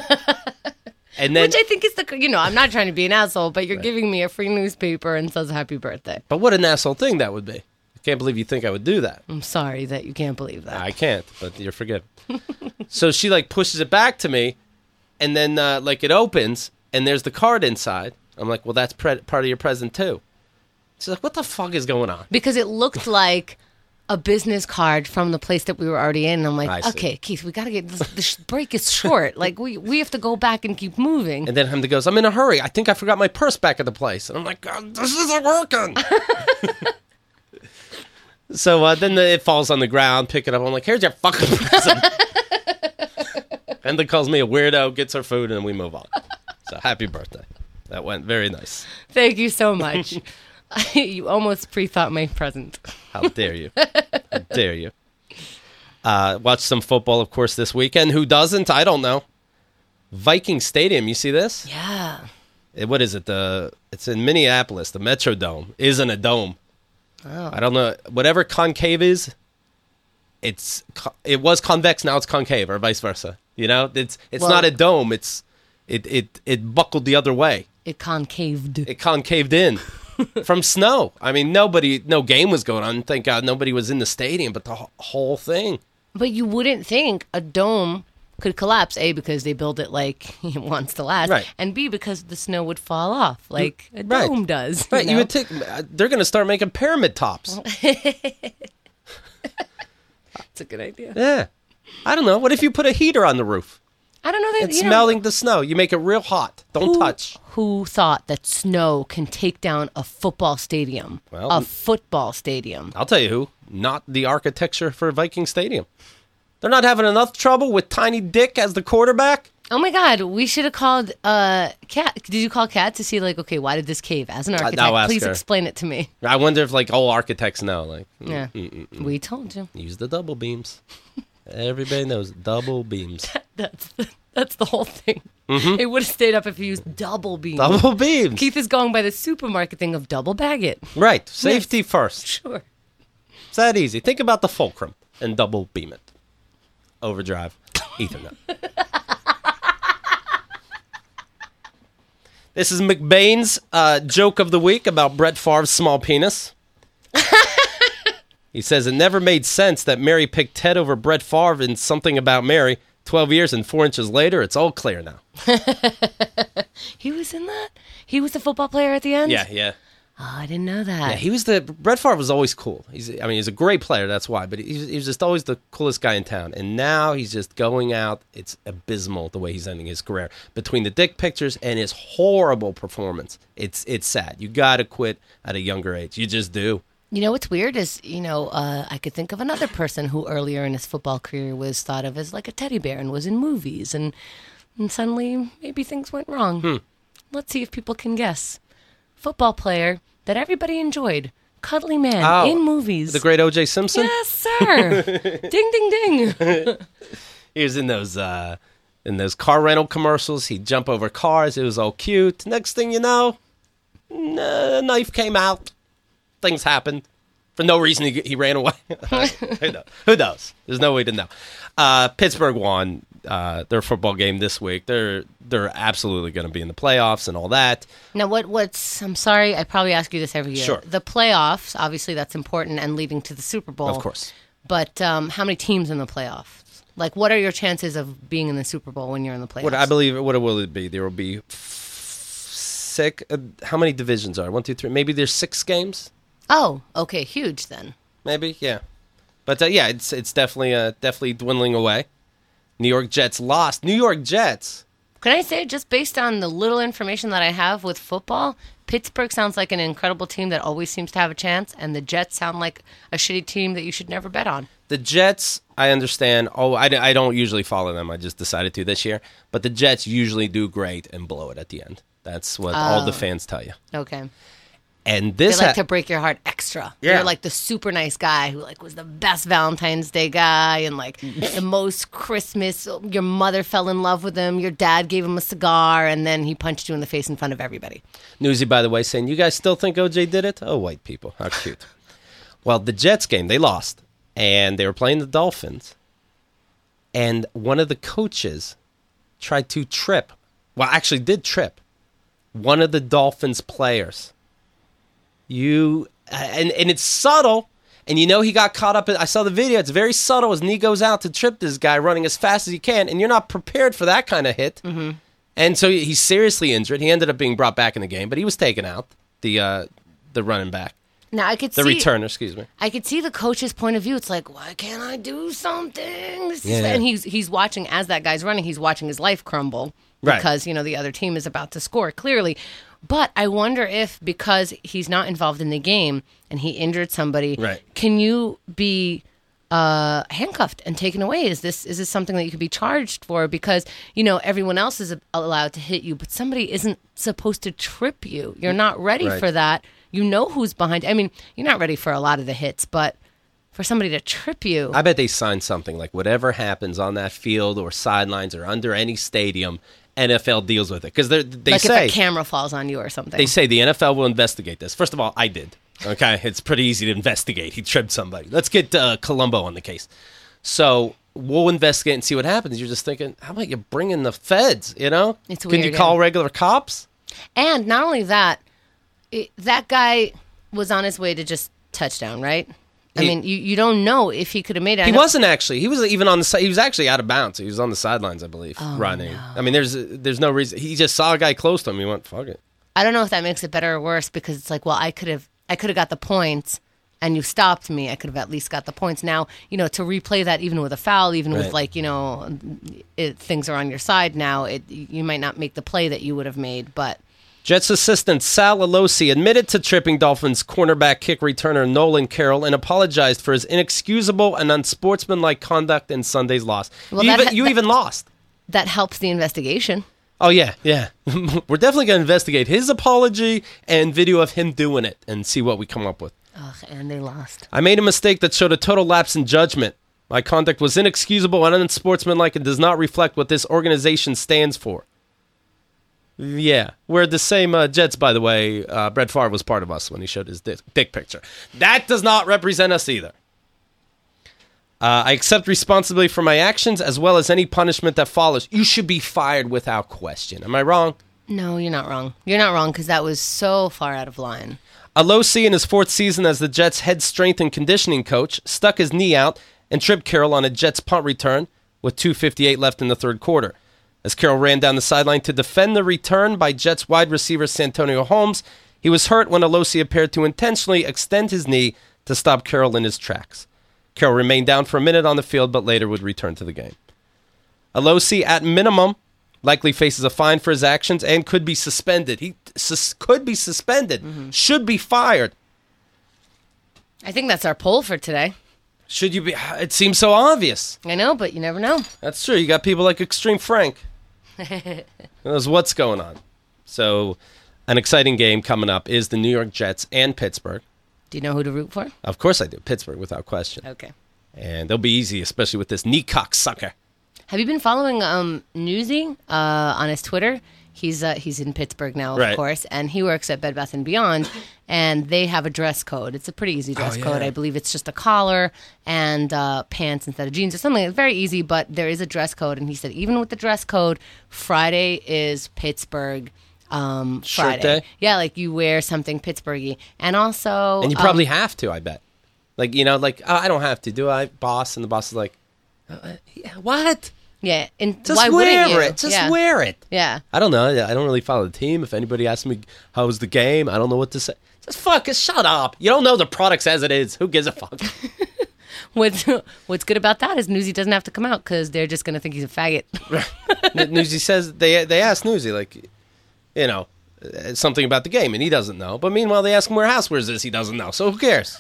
And then, which I think is I'm not trying to be an asshole, but you're giving me a free newspaper and says happy birthday. But what an asshole thing that would be. I can't believe you think I would do that. I'm sorry that you can't believe that. I can't, but you're forgiven. So she pushes it back to me, and then like it opens, and there's the card inside. I'm like, well, that's part of your present too. She's like, what the fuck is going on? Because it looked like a business card from the place that we were already in. And I'm like, okay, Keith, we got to get this break is short. Like, we have to go back and keep moving. And then Hamdi goes, I'm in a hurry. I think I forgot my purse back at the place. And I'm like, God, this isn't working. So then it falls on the ground, pick it up. I'm like, here's your fucking present. Hamdi calls me a weirdo, gets her food, and we move on. So happy birthday. That went very nice. Thank you so much. You almost pre-thought my present. How dare you? How dare you? Watch some football, of course, this weekend. Who doesn't? I don't know. Viking Stadium, you see this? Yeah. What is it? It's in Minneapolis. The Metrodome isn't a dome. Oh. I don't know. Whatever concave is, it was convex, now it's concave, or vice versa. You know? It's not a dome. It buckled the other way. It concaved. It concaved in. From snow. I mean, no game was going on. Thank God nobody was in the stadium, but the whole thing. But you wouldn't think a dome could collapse, A, because they build it like it wants to last, right. And B, because the snow would fall off like a dome does. Right, you would think they're going to start making pyramid tops. That's a good idea. Yeah. I don't know. What if you put a heater on the roof? I don't know. It's melting the snow. You make it real hot. Don't touch. Who thought that snow can take down a football stadium? Well, a football stadium. I'll tell you who. Not the architecture for Viking Stadium. They're not having enough trouble with Tiny Dick as the quarterback. Oh my God, we should have called Kat. Did you call Kat to see, like, okay, why did this cave? As an architect, please explain it to me. I wonder if, like, all architects know. Like, yeah, we told you. Use the double beams. Everybody knows double beams. That's the whole thing. Mm-hmm. It would have stayed up if you used double beams. Double beams. Keith is going by the supermarket thing of double bag it. Right. Safety first. Sure. It's that easy. Think about the fulcrum and double beam it. Overdrive. Ethernet. This is McBain's joke of the week about Brett Favre's small penis. He says, it never made sense that Mary picked Ted over Brett Favre in Something About Mary. 12 years and 4 inches later, it's all clear now. He was in that? He was the football player at the end? Yeah. Oh, I didn't know that. Yeah, Brett Favre was always cool. He's a great player, that's why. But he was just always the coolest guy in town. And now he's just going out. It's abysmal the way he's ending his career. Between the dick pictures and his horrible performance, it's sad. You got to quit at a younger age. You just do. You know what's weird is, I could think of another person who earlier in his football career was thought of as like a teddy bear and was in movies. And suddenly maybe things went wrong. Let's see if people can guess. Football player that everybody enjoyed. Cuddly man in movies. The great O.J. Simpson? Yes, sir. Ding, ding, ding. He was in those car rental commercials. He'd jump over cars. It was all cute. Next thing you know, a knife came out. Things happened. For no reason, he ran away. Who knows? There's no way to know. Pittsburgh won their football game this week. They're absolutely going to be in the playoffs and all that. Now, I'm sorry, I probably ask you this every year. Sure. The playoffs, obviously that's important and leading to the Super Bowl. Of course. But how many teams in the playoffs? Like, what are your chances of being in the Super Bowl when you're in the playoffs? What will it be? There will be 6. How many divisions are there? 1, 2, 3. Maybe there's 6 games. Oh, okay, huge then. Maybe, yeah. But it's definitely dwindling away. New York Jets lost. New York Jets. Can I say, just based on the little information that I have with football, Pittsburgh sounds like an incredible team that always seems to have a chance, and the Jets sound like a shitty team that you should never bet on. The Jets, I understand. I don't usually follow them. I just decided to this year. But the Jets usually do great and blow it at the end. That's what all the fans tell you. Okay. And this they like to break your heart extra. Yeah. They're like the super nice guy who like was the best Valentine's Day guy and like the most Christmas. Your mother fell in love with him. Your dad gave him a cigar and then he punched you in the face in front of everybody. Newsy, by the way, saying, you guys still think OJ did it? Oh, white people. How cute. Well, the Jets game, they lost. And they were playing the Dolphins. And one of the coaches tried to trip. Well, actually did trip. One of the Dolphins players. And it's subtle, And he got caught up I saw the video. It's very subtle. His knee goes out to trip this guy running as fast as he can, and you're not prepared for that kind of hit. Mm-hmm. And so he's seriously injured. He ended up being brought back in the game, but he was taken out, the running back. Now I could the returner, excuse me. I could see the coach's point of view. It's like, why can't I do something? And he's watching as that guy's running. He's watching his life crumble because the other team is about to score clearly. But I wonder if because he's not involved in the game and he injured somebody, can you be handcuffed and taken away? Is this something that you could be charged for? Because everyone else is allowed to hit you, but somebody isn't supposed to trip you. You're not ready for that. You know who's behind. I mean, you're not ready for a lot of the hits, but for somebody to trip you. I bet they signed something like whatever happens on that field or sidelines or under any stadium, NFL deals with it. Because they like say if a camera falls on you or something. They say the NFL will investigate this. First of all, I did. Okay, it's pretty easy to investigate. He tripped somebody. Let's get Colombo on the case. So we'll investigate and see what happens. You're just thinking, how about you bring in the feds, It's weird. Can you call regular cops? And not only that, that guy was on his way to just touchdown, right? I mean, you don't know if he could have made it. He wasn't actually. He was even on the side. He was actually out of bounds. He was on the sidelines, I believe, running. No. I mean, there's no reason. He just saw a guy close to him. He went, fuck it. I don't know if that makes it better or worse because it's like, well, I could have got the points and you stopped me. I could have at least got the points. Now, to replay that even with a foul, even with things are on your side now, you might not make the play that you would have made, but... Jets assistant Sal Alosi admitted to tripping Dolphins cornerback kick returner Nolan Carroll and apologized for his inexcusable and unsportsmanlike conduct in Sunday's loss. Well, you even lost. That helps the investigation. Oh, yeah. We're definitely going to investigate his apology and video of him doing it and see what we come up with. Ugh, and they lost. I made a mistake that showed a total lapse in judgment. My conduct was inexcusable and unsportsmanlike and does not reflect what this organization stands for. Yeah, we're the same Jets, by the way. Brett Favre was part of us when he showed his dick picture. That does not represent us either. I accept responsibility for my actions as well as any punishment that follows. You should be fired without question. Am I wrong? No, you're not wrong. You're not wrong because that was so far out of line. Alosi, in his fourth season as the Jets' head strength and conditioning coach, stuck his knee out and tripped Carroll on a Jets punt return with 2:58 left in the third quarter. As Carroll ran down the sideline to defend the return by Jets wide receiver Santonio Holmes, he was hurt when Alosi appeared to intentionally extend his knee to stop Carroll in his tracks. Carroll remained down for a minute on the field, but later would return to the game. Alosi, at minimum, likely faces a fine for his actions and could be suspended. He could be suspended, should be fired. I think that's our poll for today. Should you be? It seems so obvious. I know, but you never know. That's true. You got people like Extreme Frank. Knows what's going on. So, an exciting game coming up is the New York Jets and Pittsburgh. Do you know who to root for? Of course I do. Pittsburgh, without question. Okay. And they'll be easy, especially with this knee-cock sucker. Have you been following Newsy on his Twitter? He's in Pittsburgh now, of course, and he works at Bed Bath & Beyond, and they have a dress code. It's a pretty easy dress code. I believe it's just a collar and pants instead of jeans or something. It's very easy, but there is a dress code, and he said even with the dress code, Friday is Pittsburgh Friday. Shirt day? Yeah, like you wear something Pittsburghy. And also... And you probably have to, I bet. Like, I don't have to, do I, boss? And the boss is like, what? Yeah, and just why wear wouldn't you? it. Just wear it. Yeah. I don't know. I don't really follow the team. If anybody asks me how was the game, I don't know what to say. Just shut up. You don't know the products as it is. Who gives a fuck? What's good about that is Newsy doesn't have to come out because they're just going to think he's a faggot. Newsy says they asked Newsy something about the game and he doesn't know. But meanwhile they ask him where Housewares is. He doesn't know. So who cares?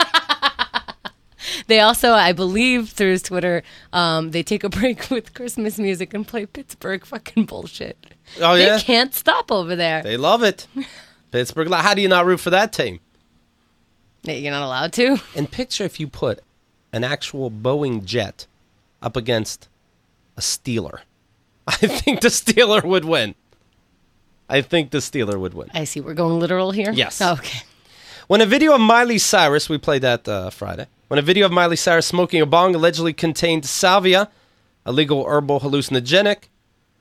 They also, I believe, through his Twitter, they take a break with Christmas music and play Pittsburgh fucking bullshit. Oh, yeah? They can't stop over there. They love it. Pittsburgh. How do you not root for that team? You're not allowed to? And picture if you put an actual Boeing jet up against a Steeler. I think the Steeler would win. I see. We're going literal here? Yes. Oh, okay. When a video of Miley Cyrus, we played that Friday. When a video of Miley Cyrus smoking a bong allegedly contained salvia, a legal herbal hallucinogenic,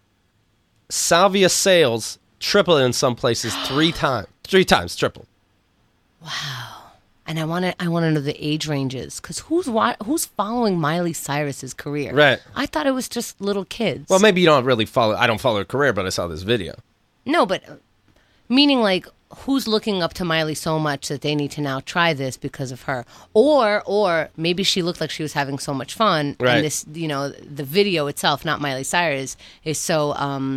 salvia sales tripled in some places 3 times. 3 times tripled. Wow. And I want to know the age ranges, because who's following Miley Cyrus's career? Right. I thought it was just little kids. Well, maybe you don't really follow. I don't follow her career, but I saw this video. No, but meaning like who's looking up to Miley so much that they need to now try this because of her, or maybe she looked like she was having so much fun, right. And this, the video itself, not Miley Cyrus, is so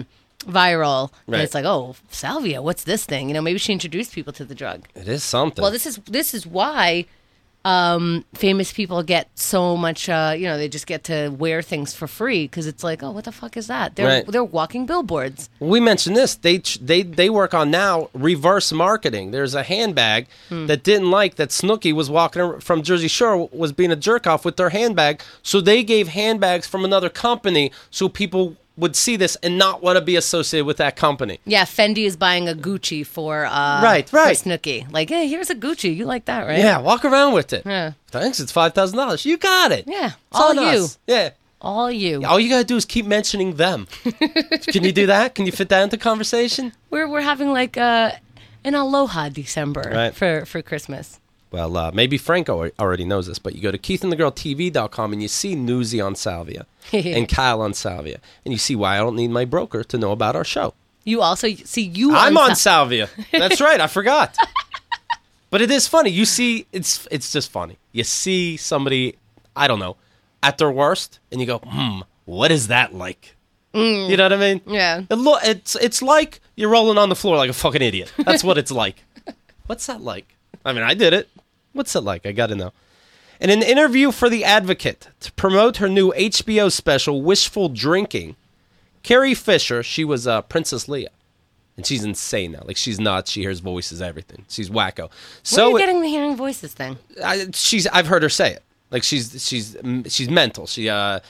viral. Right. And it's like, oh, salvia, what's this thing? Maybe she introduced people to the drug. It is something. Well, this is why famous people get so much. They just get to wear things for free, because it's like, oh, what the fuck is that? They're walking billboards. We mentioned this. They work on now reverse marketing. There's a handbag that didn't like that Snooki was walking from Jersey Shore, was being a jerk off with their handbag. So they gave handbags from another company so people would see this and not want to be associated with that company. Yeah, Fendi is buying a Gucci for right. for Snooki. Like, hey, here's a Gucci. You like that, right? Yeah, walk around with it. Yeah. Thanks, it's $5,000. You got it. Yeah, It's all on you. us. Yeah. All you. All you got to do is keep mentioning them. Can you do that? Can you fit that into conversation? We're having like an Aloha December for Christmas. Well, maybe Franco already knows this, but you go to KeithandTheGirlTV.com and you see Newsy on Salvia and Kyle on Salvia, and you see why I don't need my broker to know about our show. You also see I'm on Salvia. That's right. I forgot. But it is funny. You see, it's just funny. You see somebody, I don't know, at their worst, and you go, what is that like? You know what I mean? Yeah. It's like you're rolling on the floor like a fucking idiot. That's what it's like. What's that like? I mean, I did it. What's it like? I got to know. In an interview for The Advocate to promote her new HBO special, Wishful Drinking, Carrie Fisher, she was Princess Leia. And she's insane now. Like, she's nuts. She hears voices, everything. She's wacko. Where are you getting the hearing voices thing? I've heard her say it. Like, she's mental. She's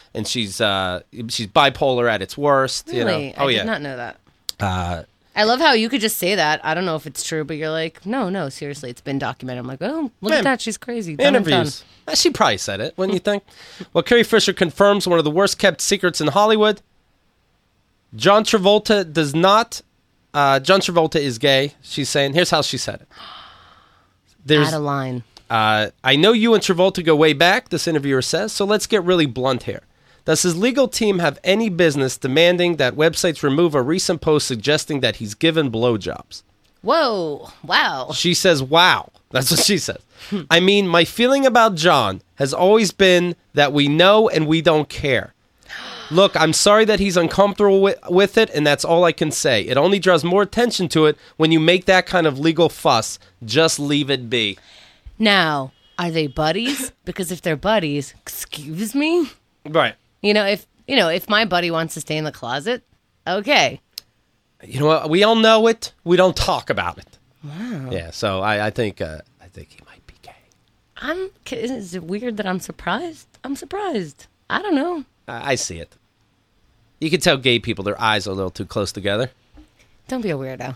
bipolar at its worst. Really? I did not know that. I love how you could just say that. I don't know if it's true, but you're like, no, seriously, it's been documented. I'm like, oh, look at that. She's crazy. Interviews. She probably said it, wouldn't you think? Well, Carrie Fisher confirms one of the worst kept secrets in Hollywood. John Travolta does not. John Travolta is gay. She's saying, here's how she said it. Add a line. I know you and Travolta go way back, this interviewer says, so let's get really blunt here. Does his legal team have any business demanding that websites remove a recent post suggesting that he's given blowjobs? Whoa. Wow. She says, wow. That's what she says. I mean, my feeling about John has always been that we know and we don't care. Look, I'm sorry that he's uncomfortable with it, and that's all I can say. It only draws more attention to it when you make that kind of legal fuss. Just leave it be. Now, are they buddies? Because if they're buddies, excuse me? Right. If my buddy wants to stay in the closet, okay. You know what? We all know it. We don't talk about it. Wow. Yeah. So I think he might be gay. Is it weird that I'm surprised? I'm surprised. I don't know. I see it. You can tell gay people, their eyes are a little too close together. Don't be a weirdo.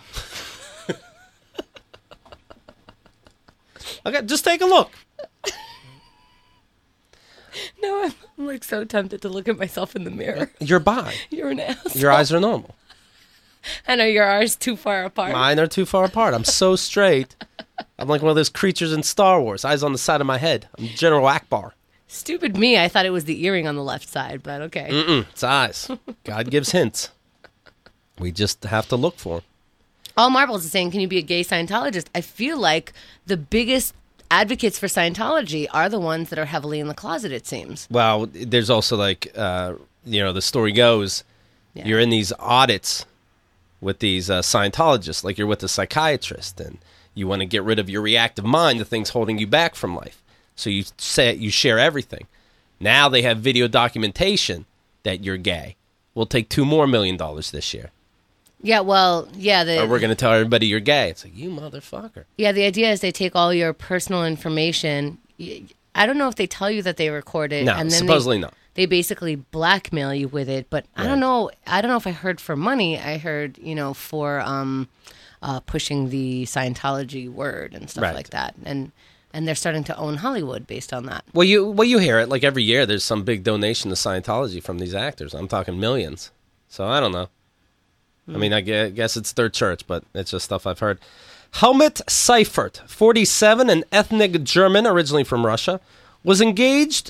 Okay, just take a look. No, I'm like so tempted to look at myself in the mirror. You're bi. You're an asshole. Your eyes are normal. I know your eyes too far apart. Mine are too far apart. I'm so straight. I'm like one of those creatures in Star Wars. Eyes on the side of my head. I'm General Akbar. Stupid me. I thought it was the earring on the left side, but okay. It's eyes. God gives hints. We just have to look for them. All Marbles is saying, can you be a gay Scientologist? I feel like the biggest advocates for Scientology are the ones that are heavily in the closet, it seems. Well, there's also like, the story goes, you're in these audits with these Scientologists, like you're with a psychiatrist, and you want to get rid of your reactive mind, the things holding you back from life. So you share everything. Now they have video documentation that you're gay. We'll take $2 more million this year. Yeah, well, yeah. Or we're going to tell everybody you're gay. It's like, you motherfucker. Yeah, the idea is they take all your personal information. I don't know if they tell you that they record it. No, and then supposedly not. They basically blackmail you with it. But right. I don't know. I don't know if I heard for money. I heard, for pushing the Scientology word and stuff like that. And they're starting to own Hollywood based on that. Well, you hear it. Like every year there's some big donation to Scientology from these actors. I'm talking millions. So I don't know. I mean, I guess it's their church, but it's just stuff I've heard. Helmut Seifert, 47, an ethnic German originally from Russia, was enraged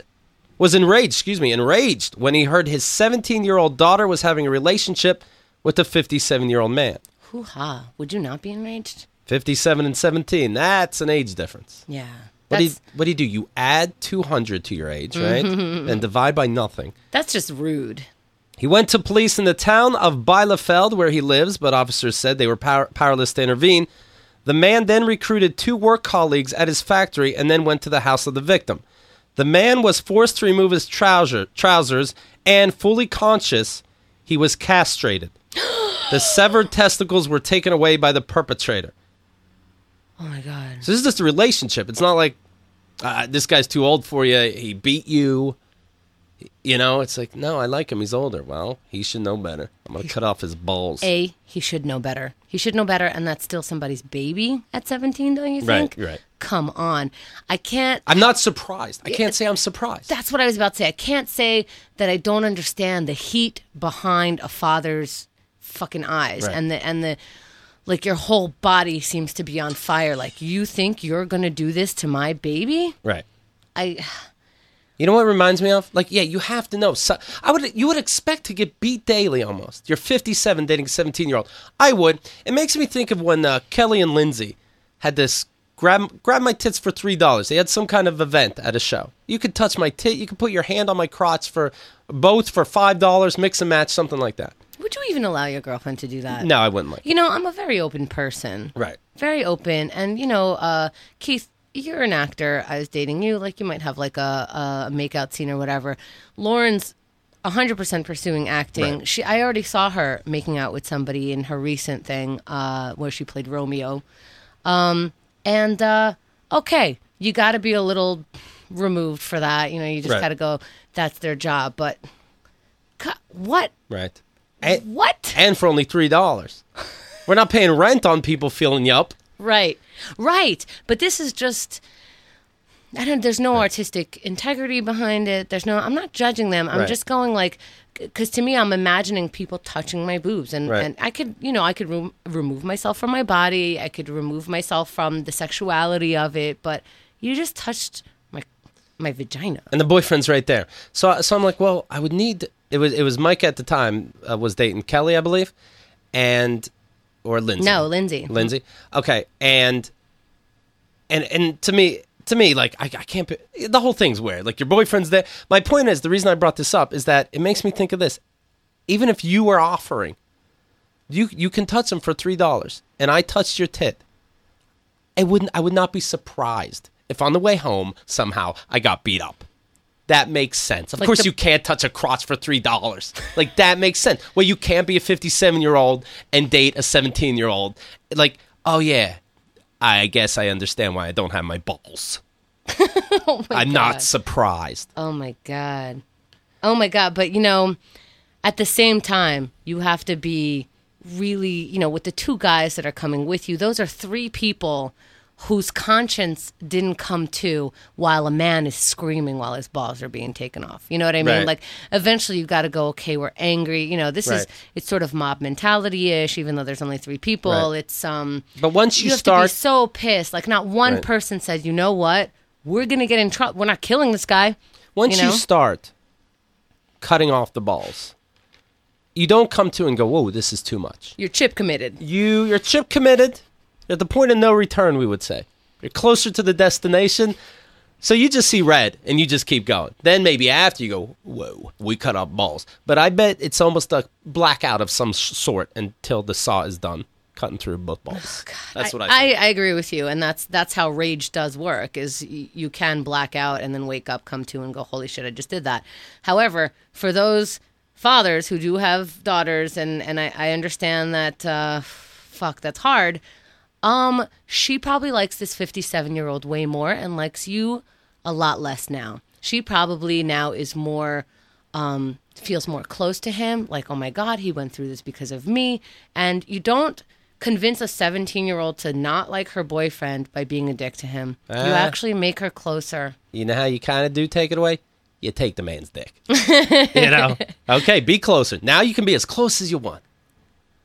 when he heard his 17-year-old daughter was having a relationship with a 57-year-old man. Hoo-ha. Would you not be enraged? 57 and 17, that's an age difference. Yeah. What do you do? You add 200 to your age, right? And divide by nothing. That's just rude. He went to police in the town of Bielefeld, where he lives, but officers said they were powerless to intervene. The man then recruited 2 work colleagues at his factory and then went to the house of the victim. The man was forced to remove his trousers, and fully conscious, he was castrated. The severed testicles were taken away by the perpetrator. Oh, my God. So this is just a relationship. It's not like, this guy's too old for you, he beat you. You know, it's like, no, I like him. He's older. Well, he should know better. I'm going to cut off his balls. He should know better. He should know better, and that's still somebody's baby at 17, don't you think? Right. Come on. I'm not surprised. I can't say I'm surprised. That's what I was about to say. I can't say that I don't understand the heat behind a father's fucking eyes. Right. And the like, your whole body seems to be on fire. Like, you think you're going to do this to my baby? Right. You know what it reminds me of? Like, yeah, you have to know. So, you would expect to get beat daily almost. You're 57 dating a 17-year-old. I would. It makes me think of when Kelly and Lindsay had this grab my tits for $3. They had some kind of event at a show. You could touch my tit. You could put your hand on my crotch for $5, mix and match, something like that. Would you even allow your girlfriend to do that? No, I wouldn't like it. I'm a very open person. Right. Very open. And, Keith, you're an actor. I was dating you. Like, you might have like a makeout scene or whatever. Lauren's 100% pursuing acting. Right. I already saw her making out with somebody in her recent thing where she played Romeo. Okay, you got to be a little removed for that. You just got to go, that's their job. But what? Right. What? And for only $3. We're not paying rent on people feeling you up. Right. But this is just, there's no artistic integrity behind it. I'm not judging them. I'm just going like, because to me, I'm imagining people touching my boobs. And I could, remove myself from my body. I could remove myself from the sexuality of it. But you just touched my vagina. And the boyfriend's right there. So I'm like, well, I would need, it was Mike at the time was dating Kelly, I believe. Or Lindsay. No, Lindsay. Lindsay. Okay. And to me, like, I can't, the whole thing's weird. Like, your boyfriend's there. My point is, the reason I brought this up is that it makes me think of this. Even if you were offering, you can touch him for $3, and I touched your tit, I would not be surprised if on the way home, somehow, I got beat up. That makes sense. Of course, you can't touch a crotch for $3. Like, that makes sense. Well, you can't be a 57-year-old and date a 17-year-old. Like, oh, yeah, I guess I understand why I don't have my balls. I'm not surprised. Oh, my God. But, at the same time, you have to be really, with the 2 guys that are coming with you, those are 3 people whose conscience didn't come to while a man is screaming while his balls are being taken off. You know what I mean? Right. Like, eventually you got to go, okay, we're angry. This is, it's sort of mob mentality-ish, even though there's only 3 people. Right. It's, but once you have start, to be so pissed. Like, not one person said, you know what? We're going to get in trouble. We're not killing this guy. Once you start cutting off the balls, you don't come to and go, whoa, this is too much. You're chip committed. You're chip committed. You're at the point of no return, we would say. You're closer to the destination, so you just see red, and you just keep going. Then maybe after you go, whoa, we cut off balls. But I bet it's almost a blackout of some sort until the saw is done, cutting through both balls. Oh, that's what I think. I agree with you, and that's how rage does work, is you can black out and then wake up, come to, and go, holy shit, I just did that. However, for those fathers who do have daughters, and I understand that, that's hard. She probably likes this 57-year-old way more and likes you a lot less now. She probably now is more, feels more close to him. Like, oh my God, he went through this because of me. And you don't convince a 17-year-old to not like her boyfriend by being a dick to him. You actually make her closer. You know how you kind of do take it away? You take the man's dick. Okay, be closer. Now you can be as close as you want.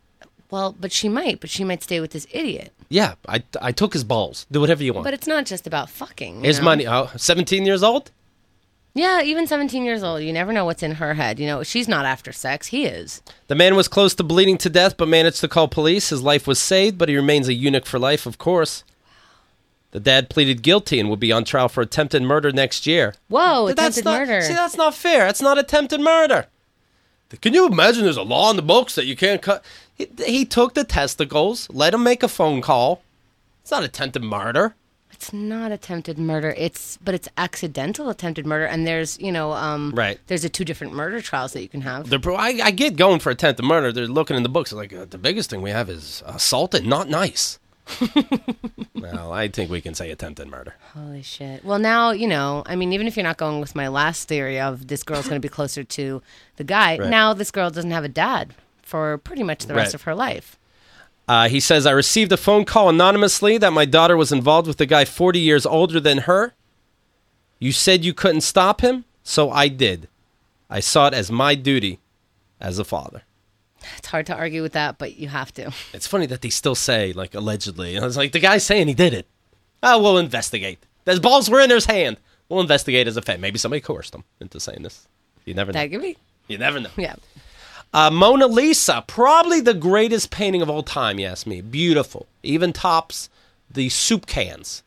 Well, but she might stay with this idiot. Yeah, I took his balls. Do whatever you want. But it's not just about fucking. His money. 17 years old? Yeah, even 17 years old. You never know what's in her head. She's not after sex. He is. The man was close to bleeding to death, but managed to call police. His life was saved, but he remains a eunuch for life, of course. The dad pleaded guilty and will be on trial for attempted murder next year. Whoa, attempted murder. See, that's not fair. That's not attempted murder. Can you imagine there's a law in the books that you can't cut? He took the testicles, let him make a phone call. It's not attempted murder. It's not attempted murder. But it's accidental attempted murder, and there's right. There's 2 different murder trials that you can have. I get going for attempted murder. They're looking in the books. Like the biggest thing we have is assaulted, not nice. Well, I think we can say attempted murder. Holy shit. Well, now, even if you're not going with my last theory of this girl's going to be closer to the guy, right. Now this girl doesn't have a dad for pretty much the rest of her life. He says, I received a phone call anonymously that my daughter was involved with a guy 40 years older than her. You said you couldn't stop him, so I did. I saw it as my duty as a father. It's hard to argue with that, but you have to. It's funny that they still say, like, allegedly. It's like, the guy's saying he did it. Oh, we'll investigate. His balls were in his hand. We'll investigate as a fan. Maybe somebody coerced him into saying this. You never know. That could be. You never know. Yeah. Mona Lisa, probably the greatest painting of all time, you ask me. Beautiful. Even tops the soup cans.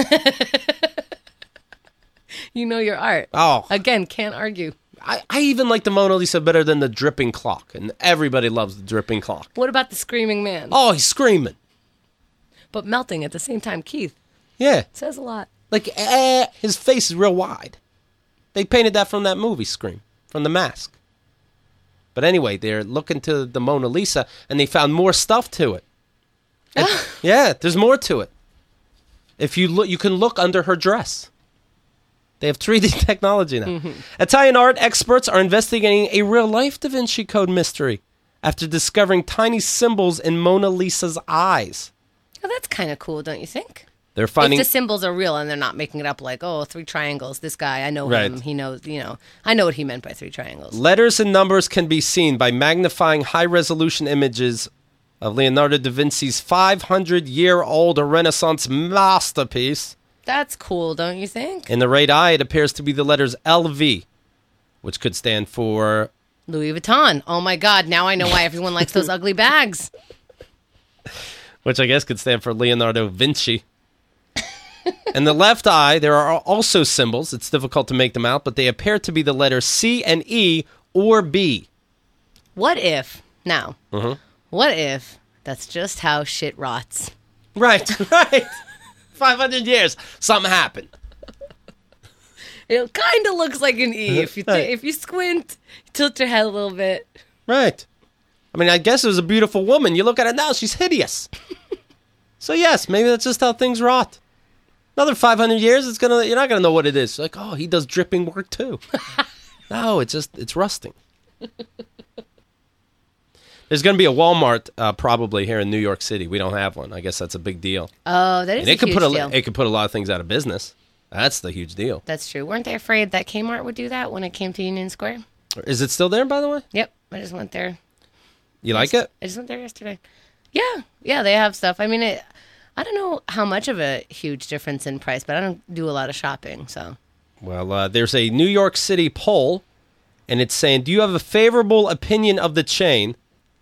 You know your art. Oh. Again, can't argue. I even like the Mona Lisa better than the dripping clock, and everybody loves the dripping clock. What about the screaming man? Oh, he's screaming. But melting at the same time, Keith. Yeah. Says a lot. Like, his face is real wide. They painted that from that movie, Scream, from The Mask. But anyway, they're looking to the Mona Lisa, and they found more stuff to it. Yeah, there's more to it. If you look, you can look under her dress. They have 3D technology now. Mm-hmm. Italian art experts are investigating a real-life Da Vinci Code mystery after discovering tiny symbols in Mona Lisa's eyes. Oh, that's kind of cool, don't you think? They're finding if the symbols are real and they're not making it up like, 3 triangles. This guy, I know him. He knows, I know what he meant by 3 triangles. Letters and numbers can be seen by magnifying high-resolution images of Leonardo da Vinci's 500-year-old Renaissance masterpiece. That's cool, don't you think? In the right eye, it appears to be the letters LV, which could stand for... Louis Vuitton. Oh, my God. Now I know why everyone likes those ugly bags. Which I guess could stand for Leonardo Vinci. In the left eye, there are also symbols. It's difficult to make them out, but they appear to be the letters C and E or B. What if... Now, What if that's just how shit rots? Right. 500 years, something happened. It kind of looks like an E. If you squint, tilt your head a little bit. Right. I mean, I guess it was a beautiful woman. You look at it now, she's hideous. So yes, maybe that's just how things rot. Another 500 years, you're not gonna know what it is. Like, he does dripping work too. No, it's rusting. There's going to be a Walmart probably here in New York City. We don't have one. I guess that's a big deal. Oh, that is a huge deal. It could put a lot of things out of business. That's the huge deal. That's true. Weren't they afraid that Kmart would do that when it came to Union Square? Is it still there, by the way? Yep. I just went there. You like it? I just went there yesterday. Yeah. Yeah, they have stuff. I mean, I don't know how much of a huge difference in price, but I don't do a lot of shopping, so. Well, there's a New York City poll, and it's saying, do you have a favorable opinion of the chain?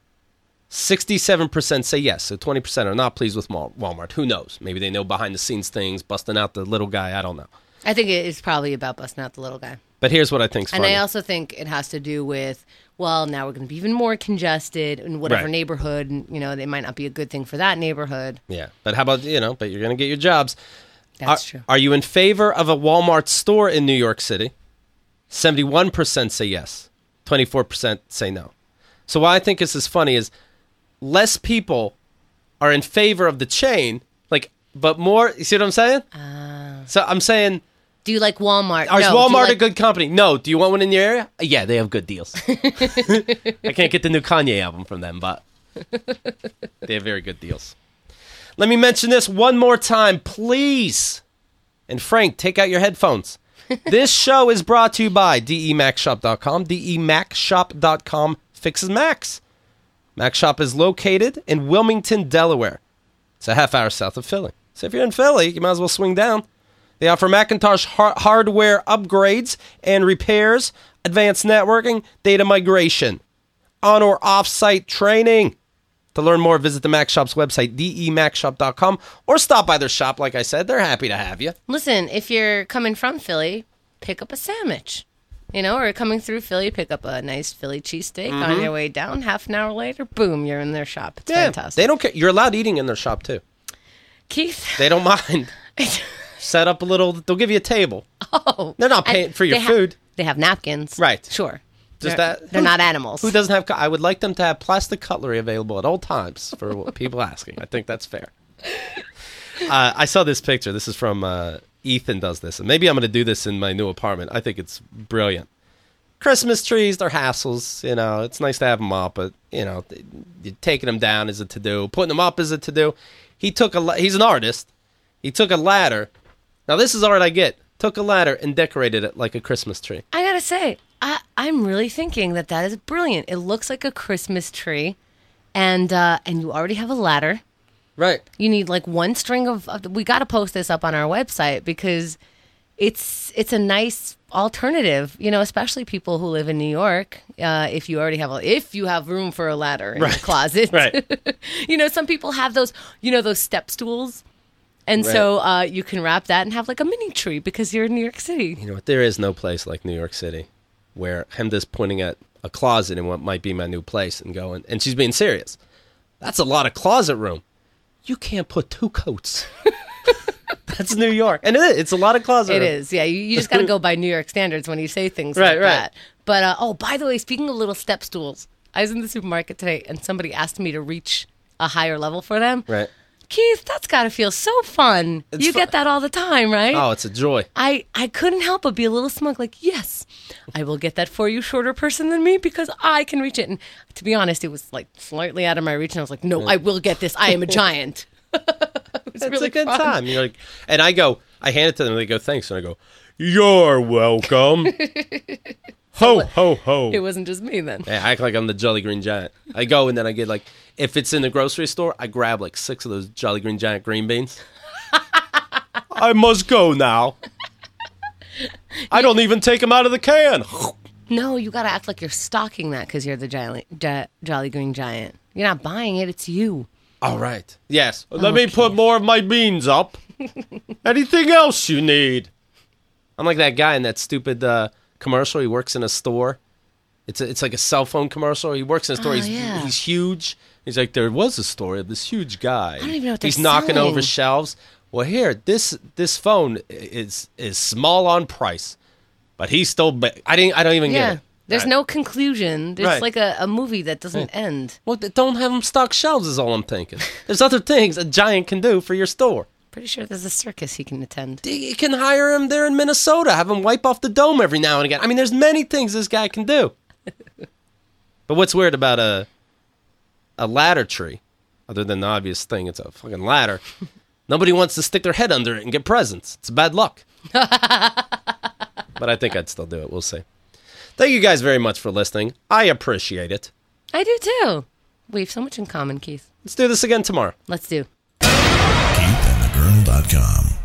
67% say yes, so 20% are not pleased with Walmart. Who knows? Maybe they know behind-the-scenes things, busting out the little guy. I don't know. I think it's probably about busting out the little guy. But here's what I think's funny. And I also think it has to do with, now we're going to be even more congested in whatever neighborhood. And, they might not be a good thing for that neighborhood. Yeah, but how about, but you're going to get your jobs. That's true. Are you in favor of a Walmart store in New York City? 71% say yes. 24% say no. So why I think this is funny is less people are in favor of the chain, but more, you see what I'm saying? So I'm saying... Do you like Walmart? Is Walmart a good company? No. Do you want one in your area? Yeah, they have good deals. I can't get the new Kanye album from them, but they have very good deals. Let me mention this one more time, please. And Frank, take out your headphones. This show is brought to you by DEMaxShop.com. DEMaxShop.com fixes Macs. Mac Shop is located in Wilmington, Delaware. It's a half hour south of Philly. So if you're in Philly, you might as well swing down. They offer Macintosh hardware upgrades and repairs, advanced networking, data migration, on or off-site training. To learn more, visit the Mac Shop's website, demacshop.com, or stop by their shop. Like I said, they're happy to have you. Listen, if you're coming from Philly, pick up a sandwich. Or coming through Philly, pick up a nice Philly cheesesteak on your way down. Half an hour later, boom, you're in their shop. It's fantastic. They don't care. You're allowed eating in their shop, too. Keith? They don't mind. Set up a little, they'll give you a table. Oh. They're not paying for your food. They have napkins. Right. Sure. They're not animals. Who doesn't have, I would like them to have plastic cutlery available at all times for people asking. I think that's fair. I saw this picture. This is from Ethan does this. And maybe I'm going to do this in my new apartment. I think it's brilliant. Christmas trees, they're hassles. It's nice to have them up, but, taking them down is a to-do. Putting them up is a to-do. He's an artist. He took a ladder. Now, this is art I get. Took a ladder and decorated it like a Christmas tree. I got to say, I'm really thinking that is brilliant. It looks like a Christmas tree, and you already have a ladder. Right. You need like one string of we got to post this up on our website because it's a nice alternative, especially people who live in New York. If you have room for a ladder in your closet. Right. Some people have those, those step stools. And so you can wrap that and have like a mini tree because you're in New York City. You know what? There is no place like New York City where Hemda's pointing at a closet in what might be my new place and going, and she's being serious. That's a lot of closet room. You can't put 2 coats. That's New York. And it's a lot of closet room. It is, yeah. You just got to go by New York standards when you say things like that. But, by the way, speaking of little step stools, I was in the supermarket today and somebody asked me to reach a higher level for them. Right. Keith, that's got to feel so fun. You get that all the time, right? Oh, it's a joy. I couldn't help but be a little smug, like, yes, I will get that for you, shorter person than me, because I can reach it. And to be honest, it was like slightly out of my reach, and I was like, no, I will get this. I am a giant. It's really a good time. You're like, and I hand it to them, and they go, thanks. And I go, you're welcome. Ho, ho, ho. It wasn't just me then. Yeah, I act like I'm the Jolly Green Giant. I go and then I get like, if it's in the grocery store, I grab like 6 of those Jolly Green Giant green beans. I must go now. I don't even take them out of the can. No, you got to act like you're stocking that because you're the Jolly Green Giant. You're not buying it, it's you. All right. Yes. Let me put more of my beans up. Anything else you need? I'm like that guy in that stupid commercial. He works in a store. It's like a cell phone commercial. He works in a store. He's huge. He's like, there was a story of this huge guy. I don't even know what they're He's knocking selling. over shelves. Well, here, this phone is small on price, but he's still. I don't even get it. There's no conclusion. There's like a movie that doesn't end. Well, don't have them stock shelves is all I'm thinking. There's other things a giant can do for your store. Pretty sure there's a circus he can attend. You can hire him there in Minnesota. Have him wipe off the dome every now and again. I mean, there's many things this guy can do. But what's weird about a ladder tree, other than the obvious thing, it's a fucking ladder. Nobody wants to stick their head under it and get presents. It's bad luck. But I think I'd still do it. We'll see. Thank you guys very much for listening. I appreciate it. I do too. We have so much in common, Keith. Let's do this again tomorrow. Let's do. KeithAndTheGirl.com